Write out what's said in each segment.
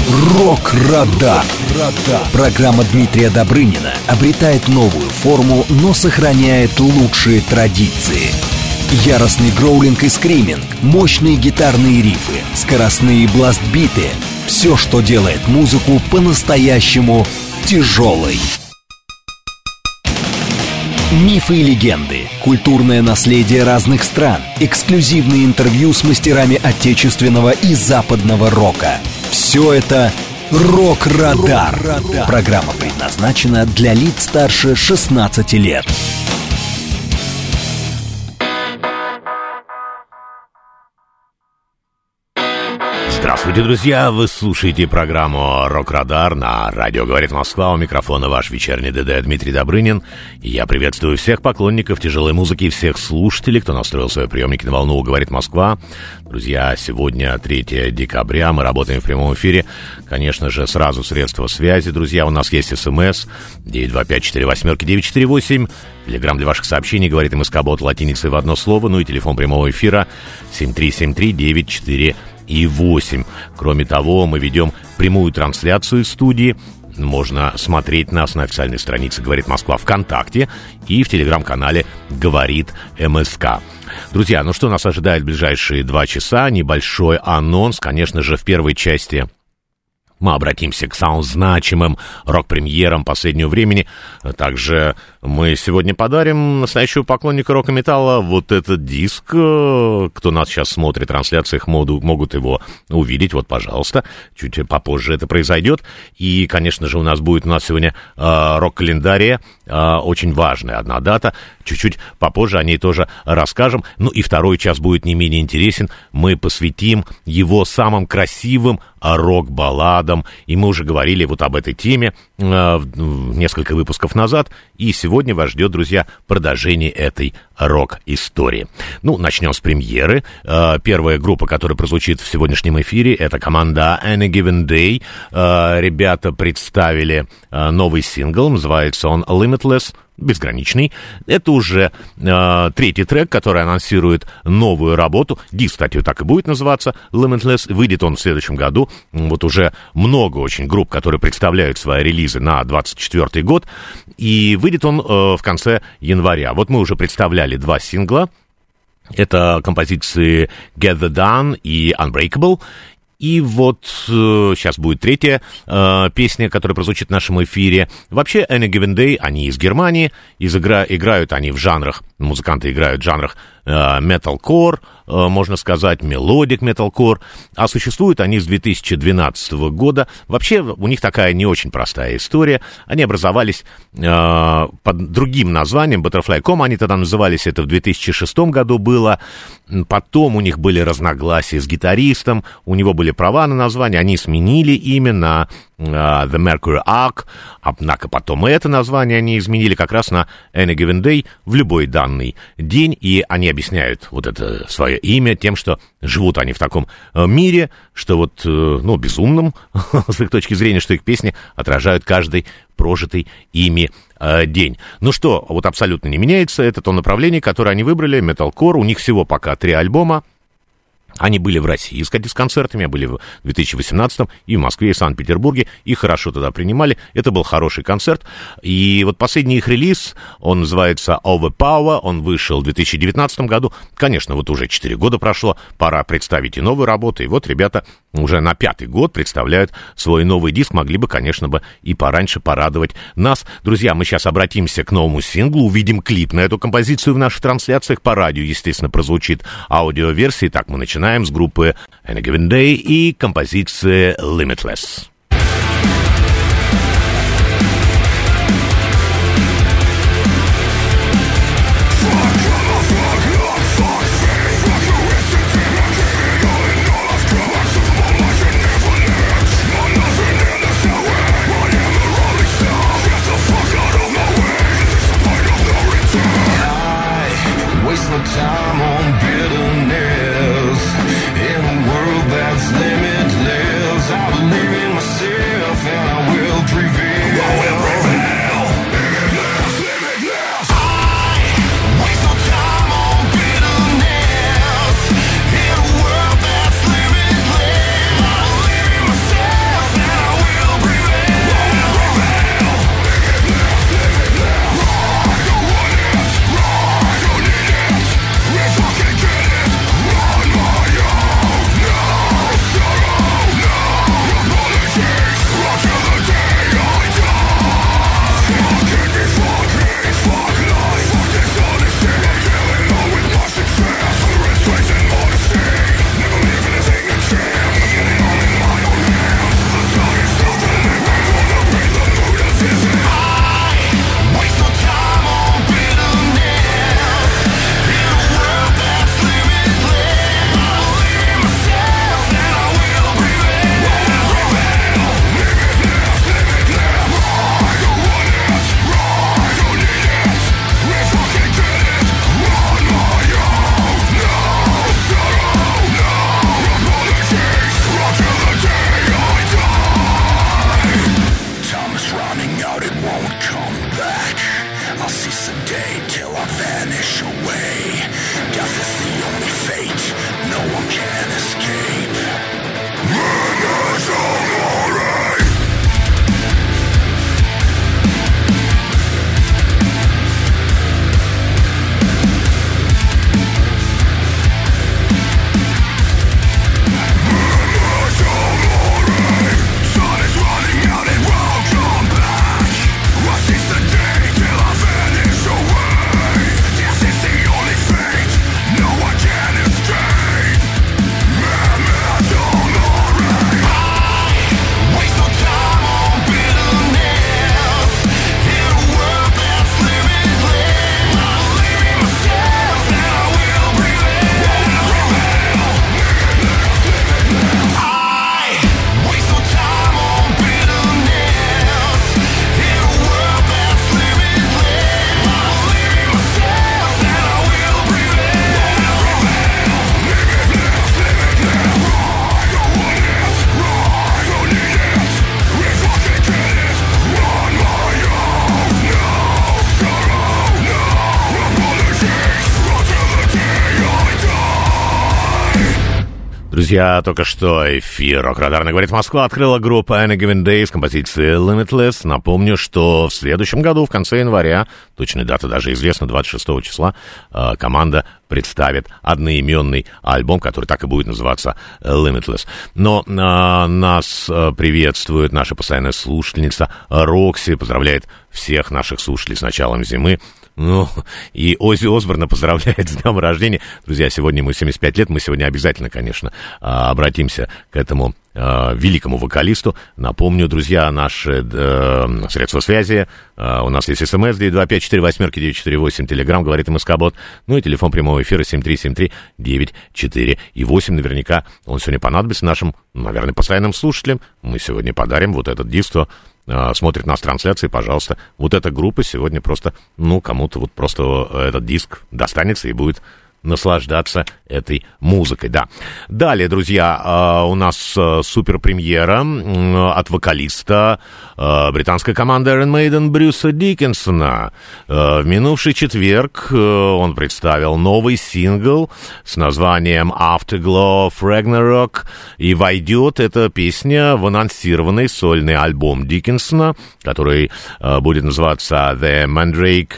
Рок-Радар. Программа Дмитрия Добрынина обретает новую форму, но сохраняет лучшие традиции. Яростный гроулинг и скриминг, мощные гитарные рифы, скоростные бластбиты — все, что делает музыку по-настоящему тяжелой. Мифы и легенды, культурное наследие разных стран, эксклюзивные интервью с мастерами отечественного и западного рока. Все это «Рок-Радар». Программа предназначена для лиц старше 16 лет. Здравствуйте, друзья! Вы слушаете программу «Рок-Радар» на радио «Говорит Москва». У микрофона ваш вечерний ДД Дмитрий Добрынин. И я приветствую всех поклонников тяжелой музыки и всех слушателей, кто настроил свои приемники на волну «Говорит Москва». Друзья, сегодня 3 декабря, мы работаем в прямом эфире. Конечно же, сразу средства связи, друзья. У нас есть СМС 925-48-948. Телеграм для ваших сообщений, говорит МСК-бот латиницей в одно слово. Ну и телефон прямого эфира 7373-94 и 8. Кроме того, мы ведем прямую трансляцию из студии. Можно смотреть нас на официальной странице «Говорит Москва» ВКонтакте и в телеграм-канале «Говорит МСК». Друзья, ну что нас ожидает в ближайшие 2 часа? Небольшой анонс. Конечно же, в первой части мы обратимся к самым значимым рок-премьерам последнего времени. Также мы сегодня подарим настоящему поклоннику рок-металла вот этот диск. Кто нас сейчас смотрит в трансляциях, могут его увидеть. Вот, пожалуйста, чуть попозже это произойдет. И, конечно же, у нас сегодня рок-календария. Очень важная одна дата. Чуть-чуть попозже о ней тоже расскажем. Ну и второй час будет не менее интересен. Мы посвятим его самым красивым рок-балладам. И мы уже говорили вот об этой теме несколько выпусков назад. И сегодня вас ждет, друзья, продолжение этой рок-истории. Ну, начнем с премьеры. Первая группа, которая прозвучит в сегодняшнем эфире, это команда Any Given Day. Ребята представили новый сингл. Называется он Limitless. Безграничный. Это уже 3-й трек, который анонсирует новую работу. Диск, кстати, так и будет называться Limitless. Выйдет он в следующем году. Вот уже много очень групп, которые представляют свои релизы на 24-й год. И выйдет он в конце января. Вот мы уже представляли 2 сингла. Это композиции Get The Done и Unbreakable. И вот сейчас будет 3-я песня, которая прозвучит в нашем эфире. Вообще, Any Given Day, они из Германии, играют они в жанрах, музыканты играют в жанрах металкор, можно сказать, мелодик металкор, а существуют они с 2012 года. Вообще, у них такая не очень простая история. Они образовались под другим названием, Butterfly.com, они тогда назывались, это в 2006 году было. Потом у них были разногласия с гитаристом, у него были права на название, они сменили имя на The Mercury Ark, однако потом это название они изменили как раз на Any Given Day в любой данный день, и они объясняют вот это свое имя тем, что живут они в таком мире, что вот, ну, безумном, с их точки зрения, что их песни отражают каждый прожитый ими день. Ну что, вот абсолютно не меняется, это то направление, которое они выбрали, металкор, у них всего пока 3 альбома. Они были в России, кстати, с концертами, были в 2018-м и в Москве, и в Санкт-Петербурге, их хорошо тогда принимали, это был хороший концерт, и вот последний их релиз, он называется Overpower, он вышел в 2019 году, конечно, вот уже 4 года прошло, пора представить и новые работы, и вот ребята уже на 5-й год представляют свой новый диск, могли бы, конечно, и пораньше порадовать нас. Друзья, мы сейчас обратимся к новому синглу, увидим клип на эту композицию в наших трансляциях, по радио, естественно, прозвучит аудиоверсия, так мы начинаем с группы Any Given Day и композиции Limitless. Time on bitterness in a world that's limitless. I believe in myself. Друзья, только что эфир «Рок-Радарно говорит Москва» открыла группа Any Given Day с композицией Limitless. Напомню, что в следующем году, в конце января, точная дата даже известна, 26 числа, команда представит одноименный альбом, который так и будет называться Limitless. Но нас приветствует наша постоянная слушательница Рокси, поздравляет всех наших слушателей с началом зимы. Ну, и Оззи Осборна поздравляет с днем рождения. Друзья, сегодня ему 75 лет. Мы сегодня обязательно, конечно, обратимся к этому великому вокалисту. Напомню, друзья, наши средства связи. У нас есть СМС 925-48-948, Телеграм, говорит МСК-бот. Ну и телефон прямого эфира 7373-94 и 8. Наверняка он сегодня понадобится нашим, наверное, постоянным слушателям. Мы сегодня подарим вот этот диск, кто смотрит нас в трансляции, пожалуйста. Вот эта группа сегодня просто, ну, кому-то вот просто этот диск достанется и будет наслаждаться этой музыкой, да. Далее, друзья, у нас суперпремьера от вокалиста британской команды Iron Maiden Брюса Диккенсона. В минувший четверг он представил новый сингл с названием Afterglow of Ragnarok, и войдет эта песня в анонсированный сольный альбом Диккенсона, который будет называться The Mandrake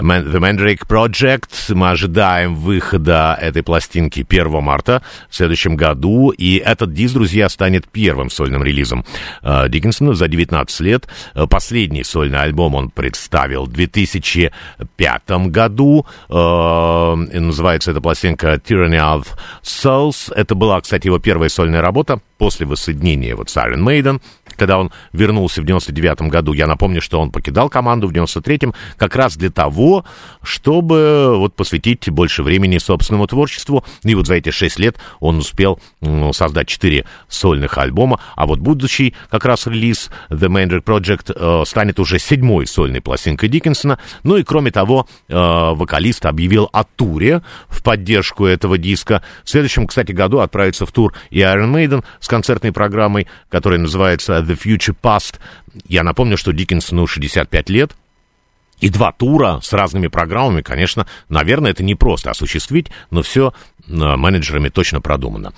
Project. Мы ожидаем выхода этой пластинки 1 марта в следующем году, и этот диск, друзья, станет первым сольным релизом Диккенсона за 19 лет. Последний сольный альбом он представил в 2005 году. Называется эта пластинка Tyranny of Souls. Это была, кстати, его первая сольная работа после воссоединения вот с Iron Maiden. Когда он вернулся в 99 году, я напомню, что он покидал команду в 93-м как раз для того, чтобы вот посвятить больше времени собственному творчеству. И вот за эти 6 лет он успел создать 4 сольных альбома, а вот будущий как раз релиз The Mandrake Project станет уже 7-й сольной пластинкой Диккенсона. Ну и кроме того, вокалист объявил о туре в поддержку этого диска. В следующем, кстати, году отправится в тур и Iron Maiden с концертной программой, которая называется The Future Past. Я напомню, что Диккенсону 65 лет, и 2 тура с разными программами, конечно, наверное, это непросто осуществить, но все менеджерами точно продумано.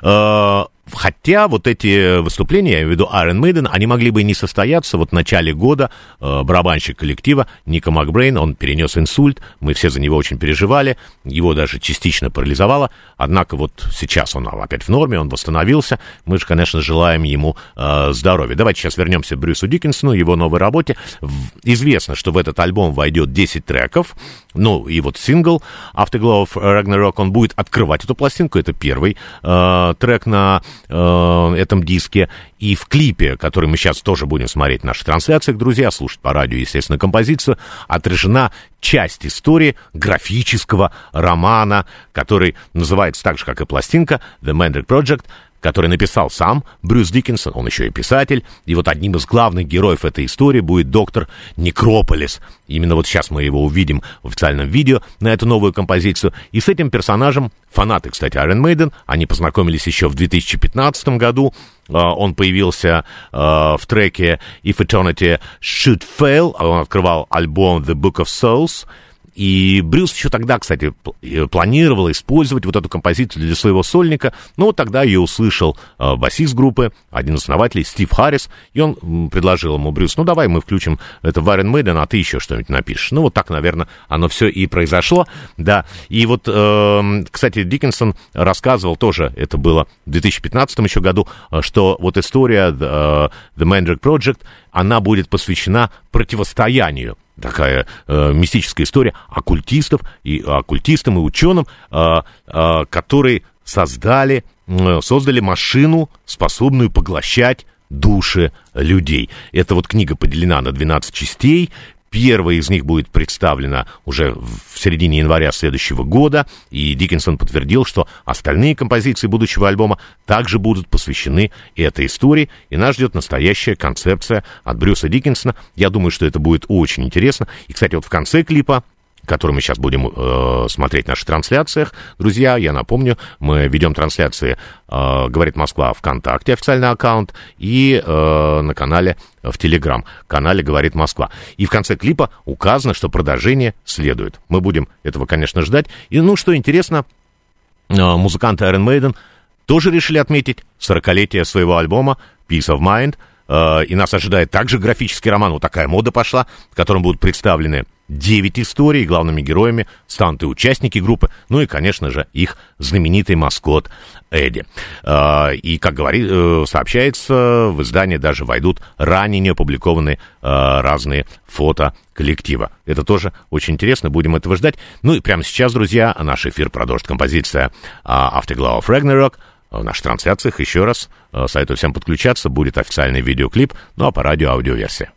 Хотя вот эти выступления, я имею в виду Iron Maiden, они могли бы и не состояться. Вот в начале года барабанщик коллектива Ника Макбрейн, он перенес инсульт, мы все за него очень переживали, его даже частично парализовало, однако вот сейчас он опять в норме, он восстановился, мы же, конечно, желаем ему здоровья. Давайте сейчас вернемся к Брюсу Диккенсону, его новой работе. Известно, что в этот альбом войдет 10 треков, ну и вот сингл Afterglow of Ragnarok, он будет открывать эту пластинку, это первый трек на этом диске, и в клипе, который мы сейчас тоже будем смотреть в наших трансляциях, друзья, слушать по радио, естественно, композицию, отражена часть истории графического романа, который называется так же, как и пластинка, The Mandrake Project, который написал сам Брюс Диккенсон, он еще и писатель, и вот одним из главных героев этой истории будет доктор Некрополис. Именно вот сейчас мы его увидим в официальном видео на эту новую композицию, и с этим персонажем фанаты, кстати, Iron Maiden, они познакомились еще в 2015 году, он появился в треке If Eternity Should Fail, он открывал альбом The Book of Souls. И Брюс еще тогда, кстати, планировал использовать вот эту композицию для своего сольника, но вот тогда ее услышал басист группы, один из основателей, Стив Харрис, и он предложил ему: Брюс, ну давай мы включим это в Iron Maiden, а ты еще что-нибудь напишешь. Ну вот так, наверное, оно все и произошло, да. И вот, кстати, Диккенсон рассказывал тоже, это было в 2015 еще году, что вот история The Mandrake Project, она будет посвящена противостоянию. Такая мистическая история оккультистам и ученым, которые создали машину, способную поглощать души людей. Эта вот книга поделена на 12 частей. Первая из них будет представлена уже в середине января следующего года, и Диккенсон подтвердил, что остальные композиции будущего альбома также будут посвящены этой истории, и нас ждет настоящая концепция от Брюса Диккенсона. Я думаю, что это будет очень интересно. И, кстати, вот в конце клипа, который мы сейчас будем смотреть в наших трансляциях, друзья, я напомню, мы ведем трансляции «Говорит Москва» ВКонтакте, официальный аккаунт, и на канале, в Телеграм-канале «Говорит Москва». И в конце клипа указано, что продолжение следует. Мы будем этого, конечно, ждать. И, ну, что интересно, музыканты Iron Maiden тоже решили отметить 40-летие своего альбома Peace of Mind. И нас ожидает также графический роман. Вот такая мода пошла, в котором будут представлены 9 историй, главными героями станут и участники группы, ну и, конечно же, их знаменитый маскот Эдди. И, как сообщается, в издание даже войдут ранее не опубликованные разные фото коллектива. Это тоже очень интересно, будем этого ждать. Ну и прямо сейчас, друзья, наш эфир продолжит композиция Afterglow of Ragnarok. В наших трансляциях, еще раз, советую всем подключаться, будет официальный видеоклип, ну а по радио аудиоверсия.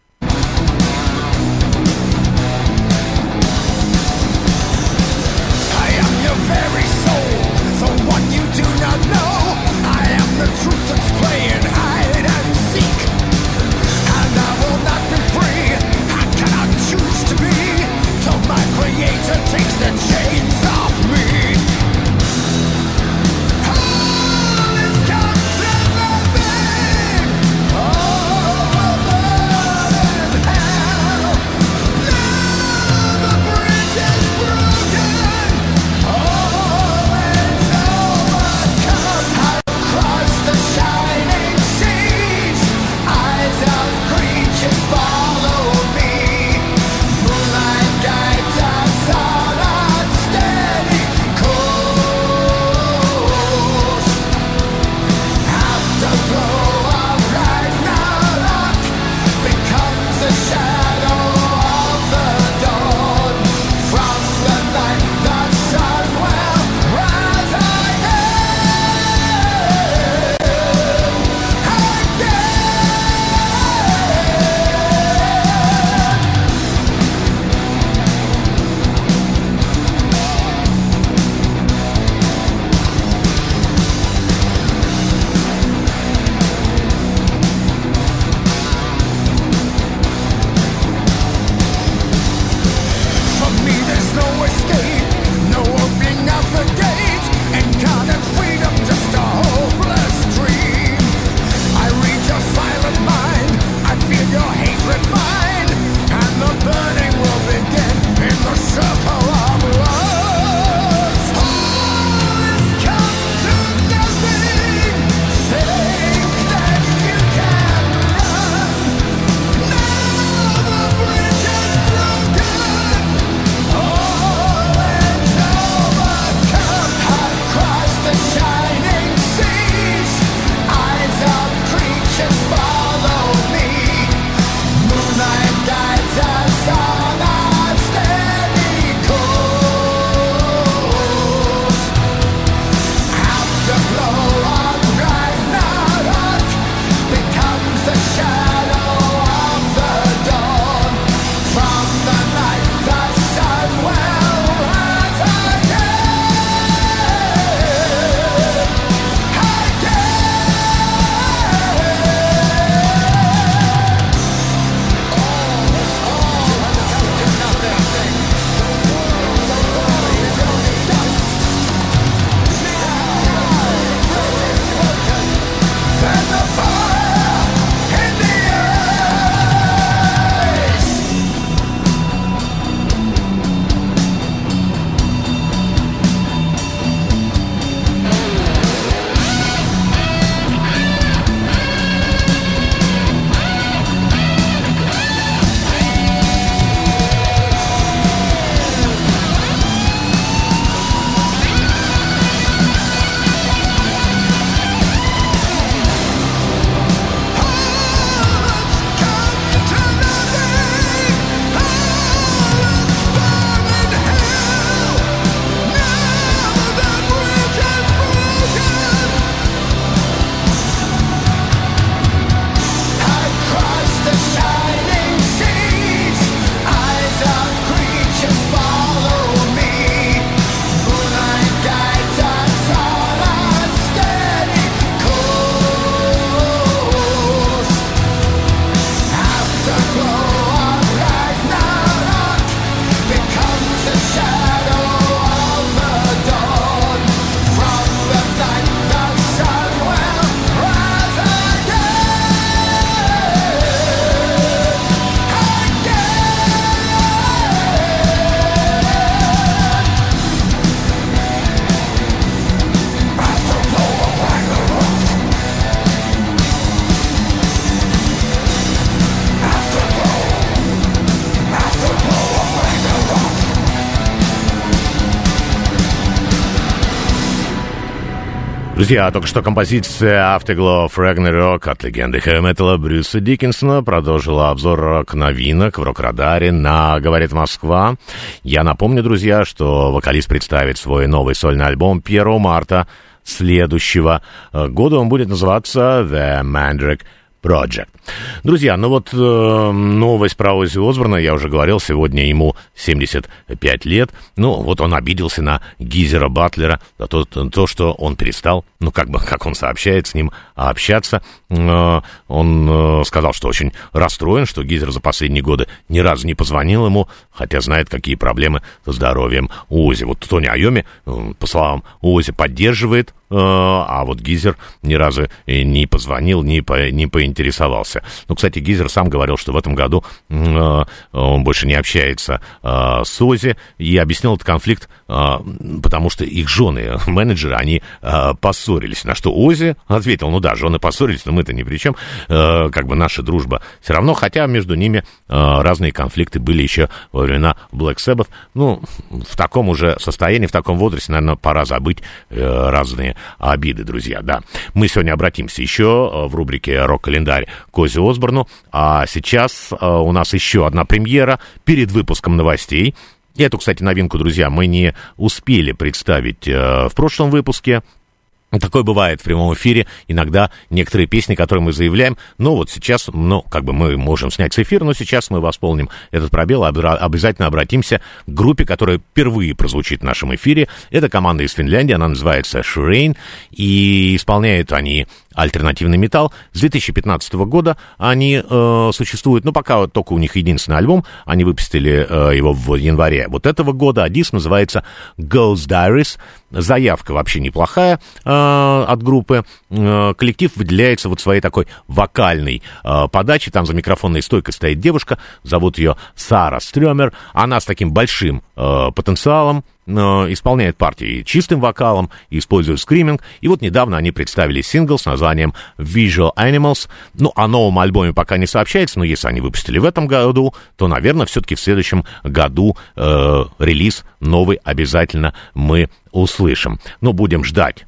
Oh, Друзья, только что композиция Afterglow Ragnarok от легенды хэви-металла Брюса Диккенсона продолжила обзор рок-новинок в рок-радаре на «Говорит Москва». Я напомню, друзья, что вокалист представит свой новый сольный альбом 1 марта следующего года. Он будет называться The Mandrake Project. Друзья, ну вот новость про Оззи Осборна, я уже говорил, сегодня ему 75 лет. Ну, вот он обиделся на Гизера Батлера за то, что он перестал, ну, как он сообщает, с ним общаться. Он сказал, что очень расстроен, что Гизер за последние годы ни разу не позвонил ему, хотя знает, какие проблемы со здоровьем у Оззи. Вот Тони Айоми, по словам Оззи, поддерживает, а вот Гизер ни разу не позвонил, не поинтересовался. Ну, кстати, Гизер сам говорил, что в этом году он больше не общается с Оззи, и объяснил этот конфликт, потому что их жены, менеджеры, они поссорились. На что Оззи ответил: ну да, жены поссорились, но мы-то ни при чем, как бы наша дружба все равно, хотя между ними разные конфликты были еще во времена Black Sabbath. Ну, в таком уже состоянии, в таком возрасте, наверное, пора забыть разные обиды, друзья, да. Мы сегодня обратимся еще в рубрике «Рок-календарь» к Оззи Осборну, а сейчас у нас еще одна премьера перед выпуском новостей. Эту, кстати, новинку, друзья, мы не успели представить в прошлом выпуске. Такое бывает в прямом эфире. Иногда некоторые песни, которые мы заявляем, ну вот сейчас, ну, как бы мы можем снять с эфира, но сейчас мы восполним этот пробел, обязательно обратимся к группе, которая впервые прозвучит в нашем эфире. Это команда из Финляндии, она называется Shireen, и исполняют они альтернативный металл. С 2015 года они существуют, но пока вот только у них единственный альбом, они выпустили его в январе вот этого года, а диск называется Ghost Diaries. Заявка вообще неплохая от группы. Коллектив выделяется вот своей такой вокальной подачей. Там за микрофонной стойкой стоит девушка, зовут ее Сара Стрёмер. Она с таким большим потенциалом, исполняет партии чистым вокалом, использует скриминг. И вот недавно они представили сингл с названием Visual Animals. Ну, о новом альбоме пока не сообщается, но если они выпустили в этом году, то, наверное, все-таки в следующем году релиз новый обязательно мы услышим. Но будем ждать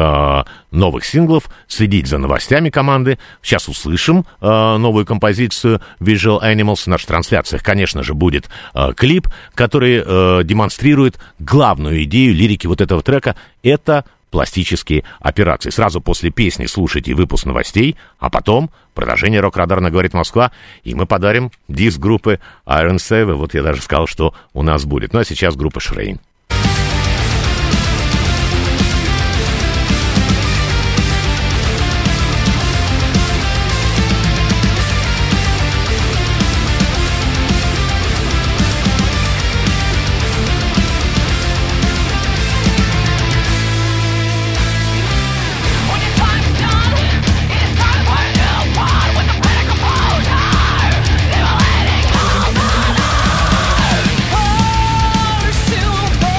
новых синглов, следить за новостями команды. Сейчас услышим новую композицию Visual Animals. В наших трансляциях, конечно же, будет клип, который демонстрирует главную идею лирики вот этого трека. Это пластические операции. Сразу после песни слушайте выпуск новостей, а потом продолжение «Рок-радара» «Говорит Москва», и мы подарим диск группы Iron Save. Вот я даже сказал, что у нас будет. Ну а сейчас группа Shireen. To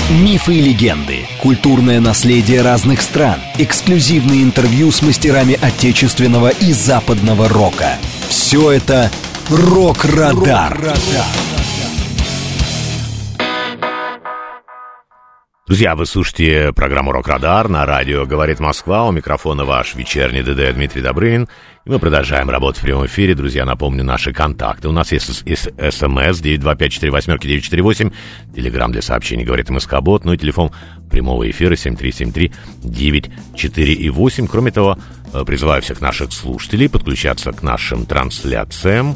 Мифы и легенды, культурное наследие разных стран, эксклюзивные интервью с мастерами отечественного и западного рока. Все это «Рок-Радар». Друзья, вы слушаете программу «Рок-Радар» на радио «Говорит Москва». У микрофона ваш вечерний ДД Дмитрий Добрынин. И мы продолжаем работать в прямом эфире. Друзья, напомню наши контакты. У нас есть СМС 925-48-948. Телеграм для сообщений «Говорит МСК-бот». Ну и телефон прямого эфира 7373-94,8. Кроме того, призываю всех наших слушателей подключаться к нашим трансляциям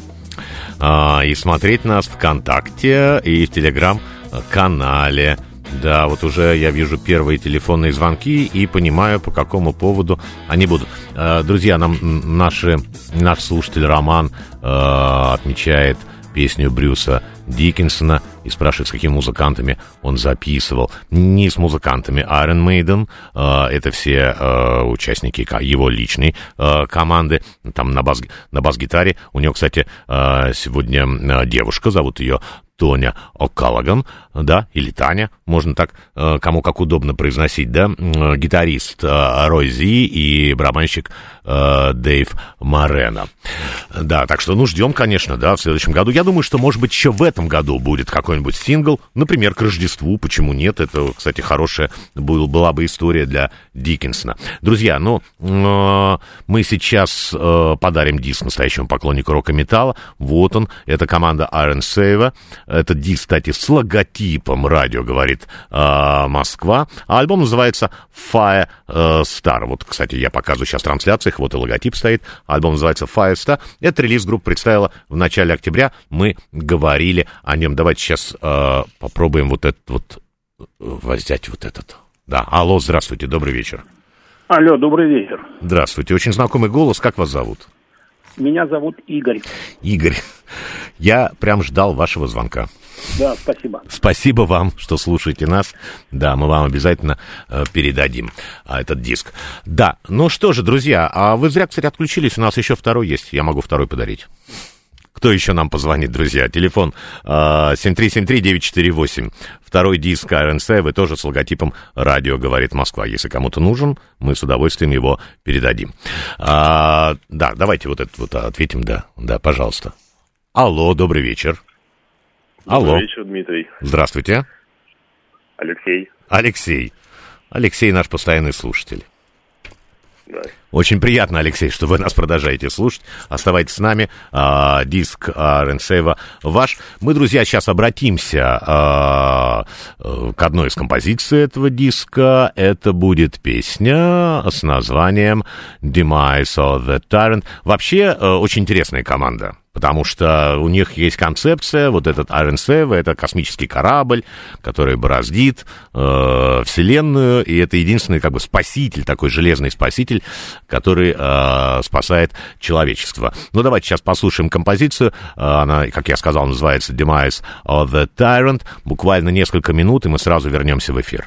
и смотреть нас ВКонтакте и в Телеграм-канале. Да, вот уже я вижу первые телефонные звонки и понимаю, по какому поводу они будут. Друзья, наш слушатель Роман отмечает песню Брюса Диккенсона и спрашивает, с какими музыкантами он записывал. Не с музыкантами Iron Maiden, это все участники его личной команды. Там на бас-гитаре у него, кстати, сегодня девушка, зовут ее Тоня О'Каллаган, да, или Таня, можно так, кому как удобно произносить, да, гитарист Рой Зи и барабанщик Дэйв Морено. Да, так что, ждем, конечно, да, в следующем году. Я думаю, что, может быть, еще в этом году будет какой-нибудь сингл, например, к Рождеству, почему нет, это, кстати, хорошая была бы история для Диккенсона. Друзья, мы сейчас подарим диск настоящему поклоннику рока-металла, вот он, это команда Iron Saver. Этот диск, кстати, с логотипом радио «Говорит Москва». А альбом называется Fire Star. Вот, кстати, я показываю сейчас в трансляциях. Вот и логотип стоит. Альбом называется Fire Star. Этот релиз группа представила в начале октября. Мы говорили о нем. Давайте сейчас попробуем вот этот вот взять вот этот. Да, алло, здравствуйте, добрый вечер. Алло, добрый вечер. Здравствуйте, очень знакомый голос. Как вас зовут? Меня зовут Игорь. Игорь, я прям ждал вашего звонка. Да, спасибо. Спасибо вам, что слушаете нас. Да, мы вам обязательно передадим этот диск. Да, ну что же, друзья, а вы зря, кстати, отключились. У нас еще второй есть. Я могу второй подарить. Кто еще нам позвонит, друзья? Телефон 7373948. Второй диск Iron Saver, тоже с логотипом «Радио говорит Москва». Если кому-то нужен, мы с удовольствием его передадим. Да, давайте вот этот вот ответим, да, пожалуйста. Алло, добрый вечер. Алло. Добрый вечер, Дмитрий. Здравствуйте. Алексей, наш постоянный слушатель. Да. Очень приятно, Алексей, что вы нас продолжаете слушать. Оставайтесь с нами. Диск Iron Saver ваш. Мы, друзья, сейчас обратимся к одной из композиций этого диска. Это будет песня с названием Demise of the Tyrant. Вообще, очень интересная команда. Потому что у них есть концепция, вот этот Iron Saver, это космический корабль, который бороздит Вселенную, и это единственный как бы спаситель, такой железный спаситель, который спасает человечество. Ну, давайте сейчас послушаем композицию. Она, как я сказал, называется Demise of the Tyrant. Буквально несколько минут, и мы сразу вернемся в эфир.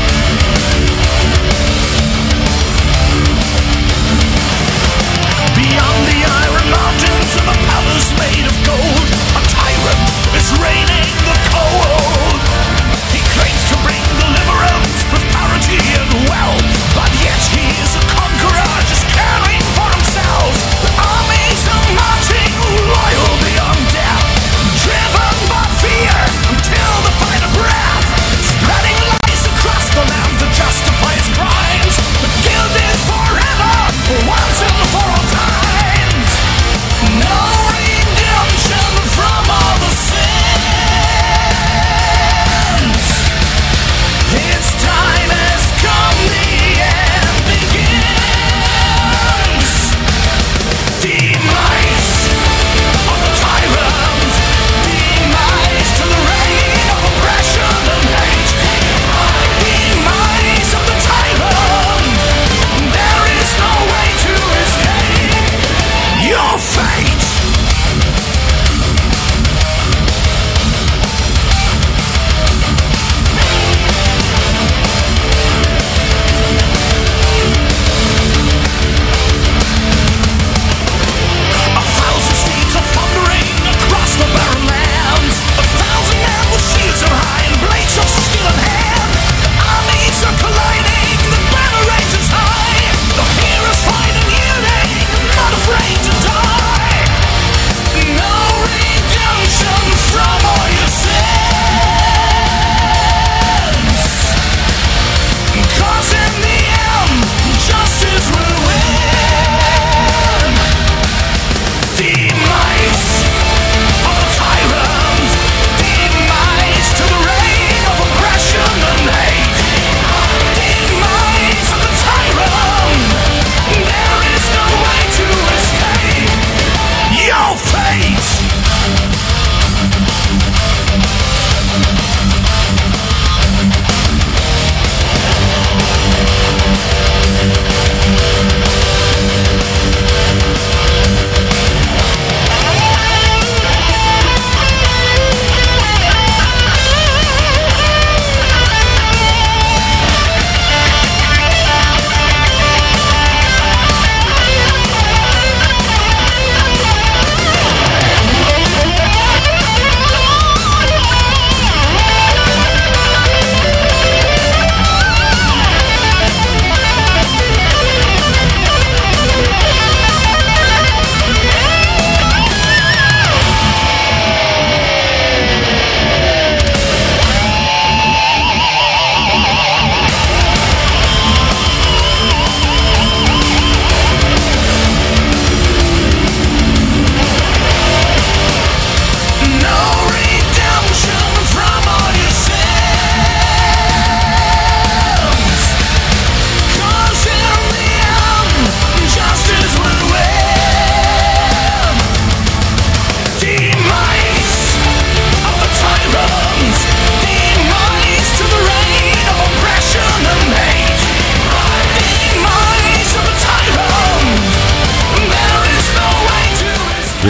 Made of gold, a tyrant is reigning the cold. He claims to bring deliverance, prosperity and wealth, but yet he is a conqueror, just caring for himself. The armies are marching, loyal beyond death, driven by fear until the final breath, spreading lies across the land to just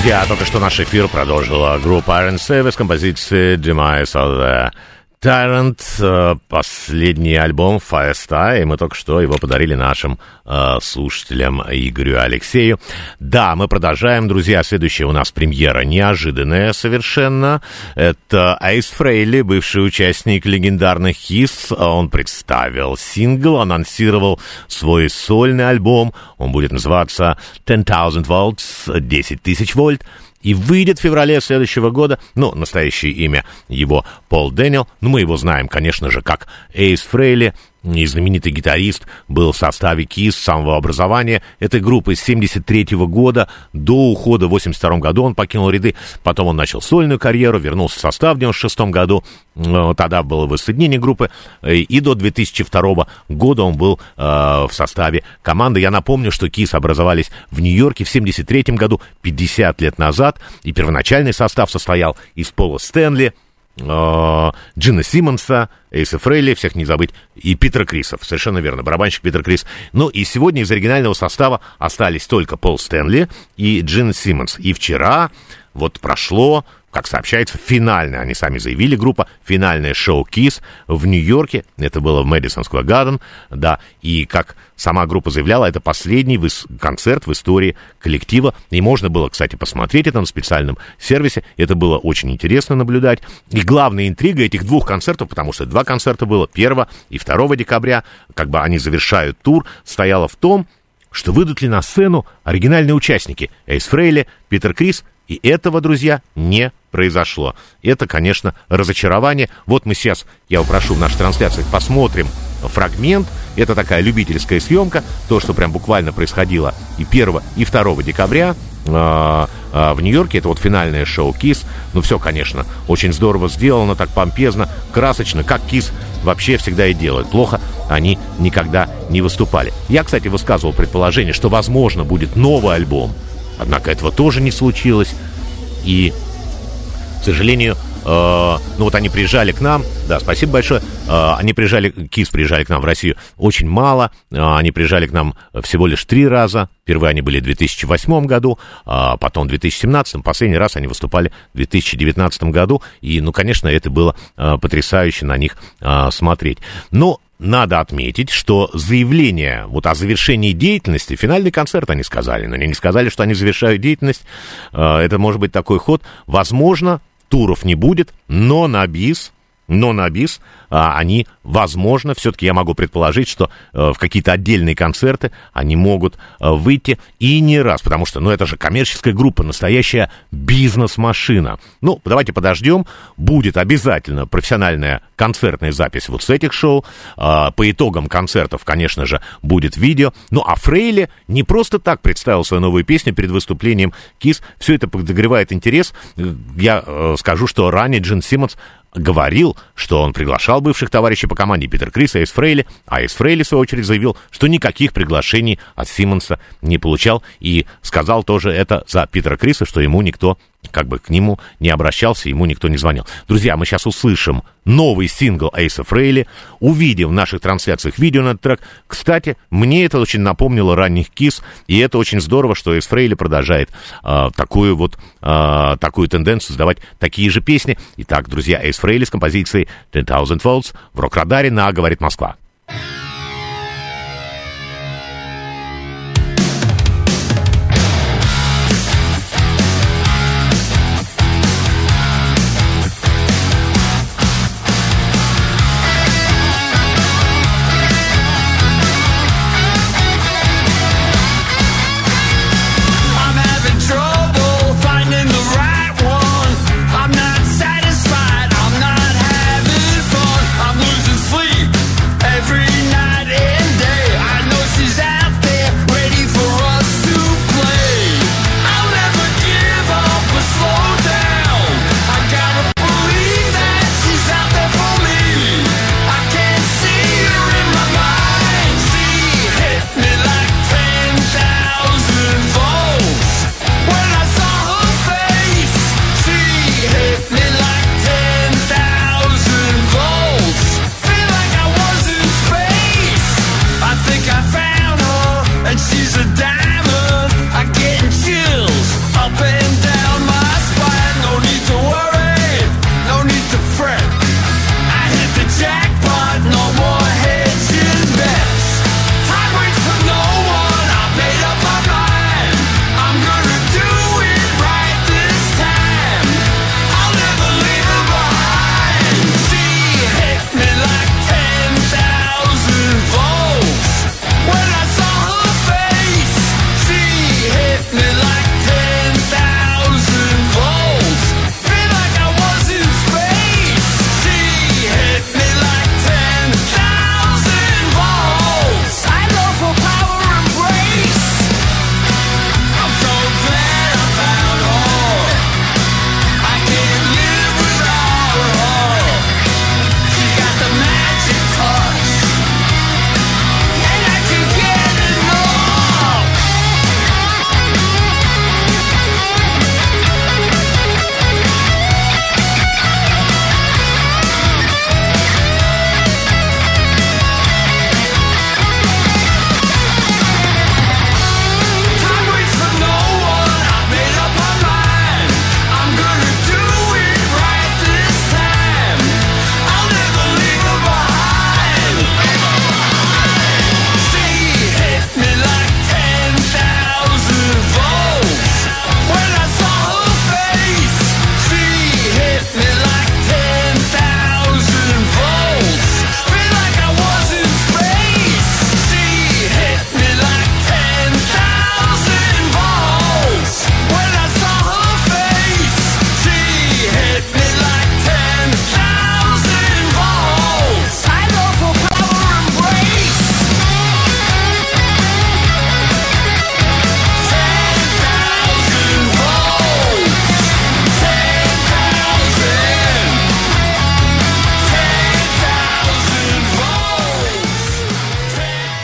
Друзья, только что наш эфир продолжила группа Iron Savage с композицией Demise of the Tyrant, последний альбом Firestar, и мы только что его подарили нашим слушателям Игорю и Алексею. Да, мы продолжаем, друзья. Следующая у нас премьера неожиданная совершенно. Это Эйс Фрейли, бывший участник легендарных Kiss. Он представил сингл, анонсировал свой сольный альбом. Он будет называться 10,000 Volts, 10 тысяч вольт. И выйдет в феврале следующего года, ну, настоящее имя его Пол Дэниел, ну, мы его знаем, конечно же, как Эйс Фрейли, и знаменитый гитарист, был в составе Kiss с самого образования этой группы с 1973 года до ухода в 1982 году он покинул ряды, потом он начал сольную карьеру, вернулся в состав в 1996 году, тогда было воссоединение группы, и до 2002 года он был в составе команды. Я напомню, что Kiss образовались в Нью-Йорке в 1973 году, 50 лет назад, и первоначальный состав состоял из Пола Стэнли, Джина Симмонса, Эйса Фрейли, всех не забыть, и Питера Крисов, совершенно верно, барабанщик Питер Крис. Ну и сегодня из оригинального состава остались только Пол Стэнли и Джин Симмонс. И вчера вот прошло, как сообщается, финальное, они сами заявили, группа, финальное шоу Kiss в Нью-Йорке, это было в Madison Square Garden, да, и как сама группа заявляла, это последний концерт в истории коллектива, и можно было, кстати, посмотреть это на специальном сервисе, это было очень интересно наблюдать, и главная интрига этих двух концертов, потому что два концерта было, 1 и 2 декабря, как бы они завершают тур, стояла в том, что выйдут ли на сцену оригинальные участники, Эйс Фрейли, Питер Крис, и этого, друзья, не произошло. Это, конечно, разочарование. Вот мы сейчас, я попрошу в нашей трансляции, посмотрим фрагмент. Это такая любительская съемка, то, что прям буквально происходило и 1 и 2 декабря в Нью-Йорке. Это вот финальное шоу Kiss. Ну, все, конечно, очень здорово сделано, так помпезно, красочно, как Kiss вообще всегда и делают. Плохо они никогда не выступали. Я, кстати, высказывал предположение, что, возможно, будет новый альбом. Однако этого тоже не случилось. И, к сожалению, ну вот они приезжали к нам. Да, спасибо большое. Kiss приезжали к нам в Россию очень мало. Они приезжали к нам всего лишь 3 раза. Впервые они были в 2008 году, потом в 2017. Последний раз они выступали в 2019 году. И, ну, конечно, это было потрясающе на них смотреть. Но надо отметить, что заявление вот о завершении деятельности, финальный концерт они сказали, но они не сказали, что они завершают деятельность. Это может быть такой ход. Возможно, туров не будет, но на бис они, возможно, все-таки я могу предположить, что в какие-то отдельные концерты они могут выйти и не раз, потому что, ну, это же коммерческая группа, настоящая бизнес-машина. Ну, давайте подождем, будет обязательно профессиональная концертная запись вот с этих шоу, по итогам концертов, конечно же, будет видео, ну, а Фрейли не просто так представил свою новую песню перед выступлением Kiss, все это подогревает интерес. Я скажу, что ранее Джин Симмонс говорил, что он приглашал бывших товарищей по команде Питер Крис и Эйс Фрейли, а Эйс Фрейли, в свою очередь, заявил, что никаких приглашений от Симмонса не получал, и сказал тоже это за Питера Криса, что ему никто, как бы к нему не обращался, ему никто не звонил. Друзья, мы сейчас услышим новый сингл Эйса Фрейли, увидим в наших трансляциях видео на этот трек. Кстати, мне это очень напомнило ранних Kiss, и это очень здорово, что Эйс Фрейли продолжает такую тенденцию создавать такие же песни. Итак, друзья, Эйс Фрейли с композицией 10,000 Volts в Рок-Радаре на «Говорит Москва». Every night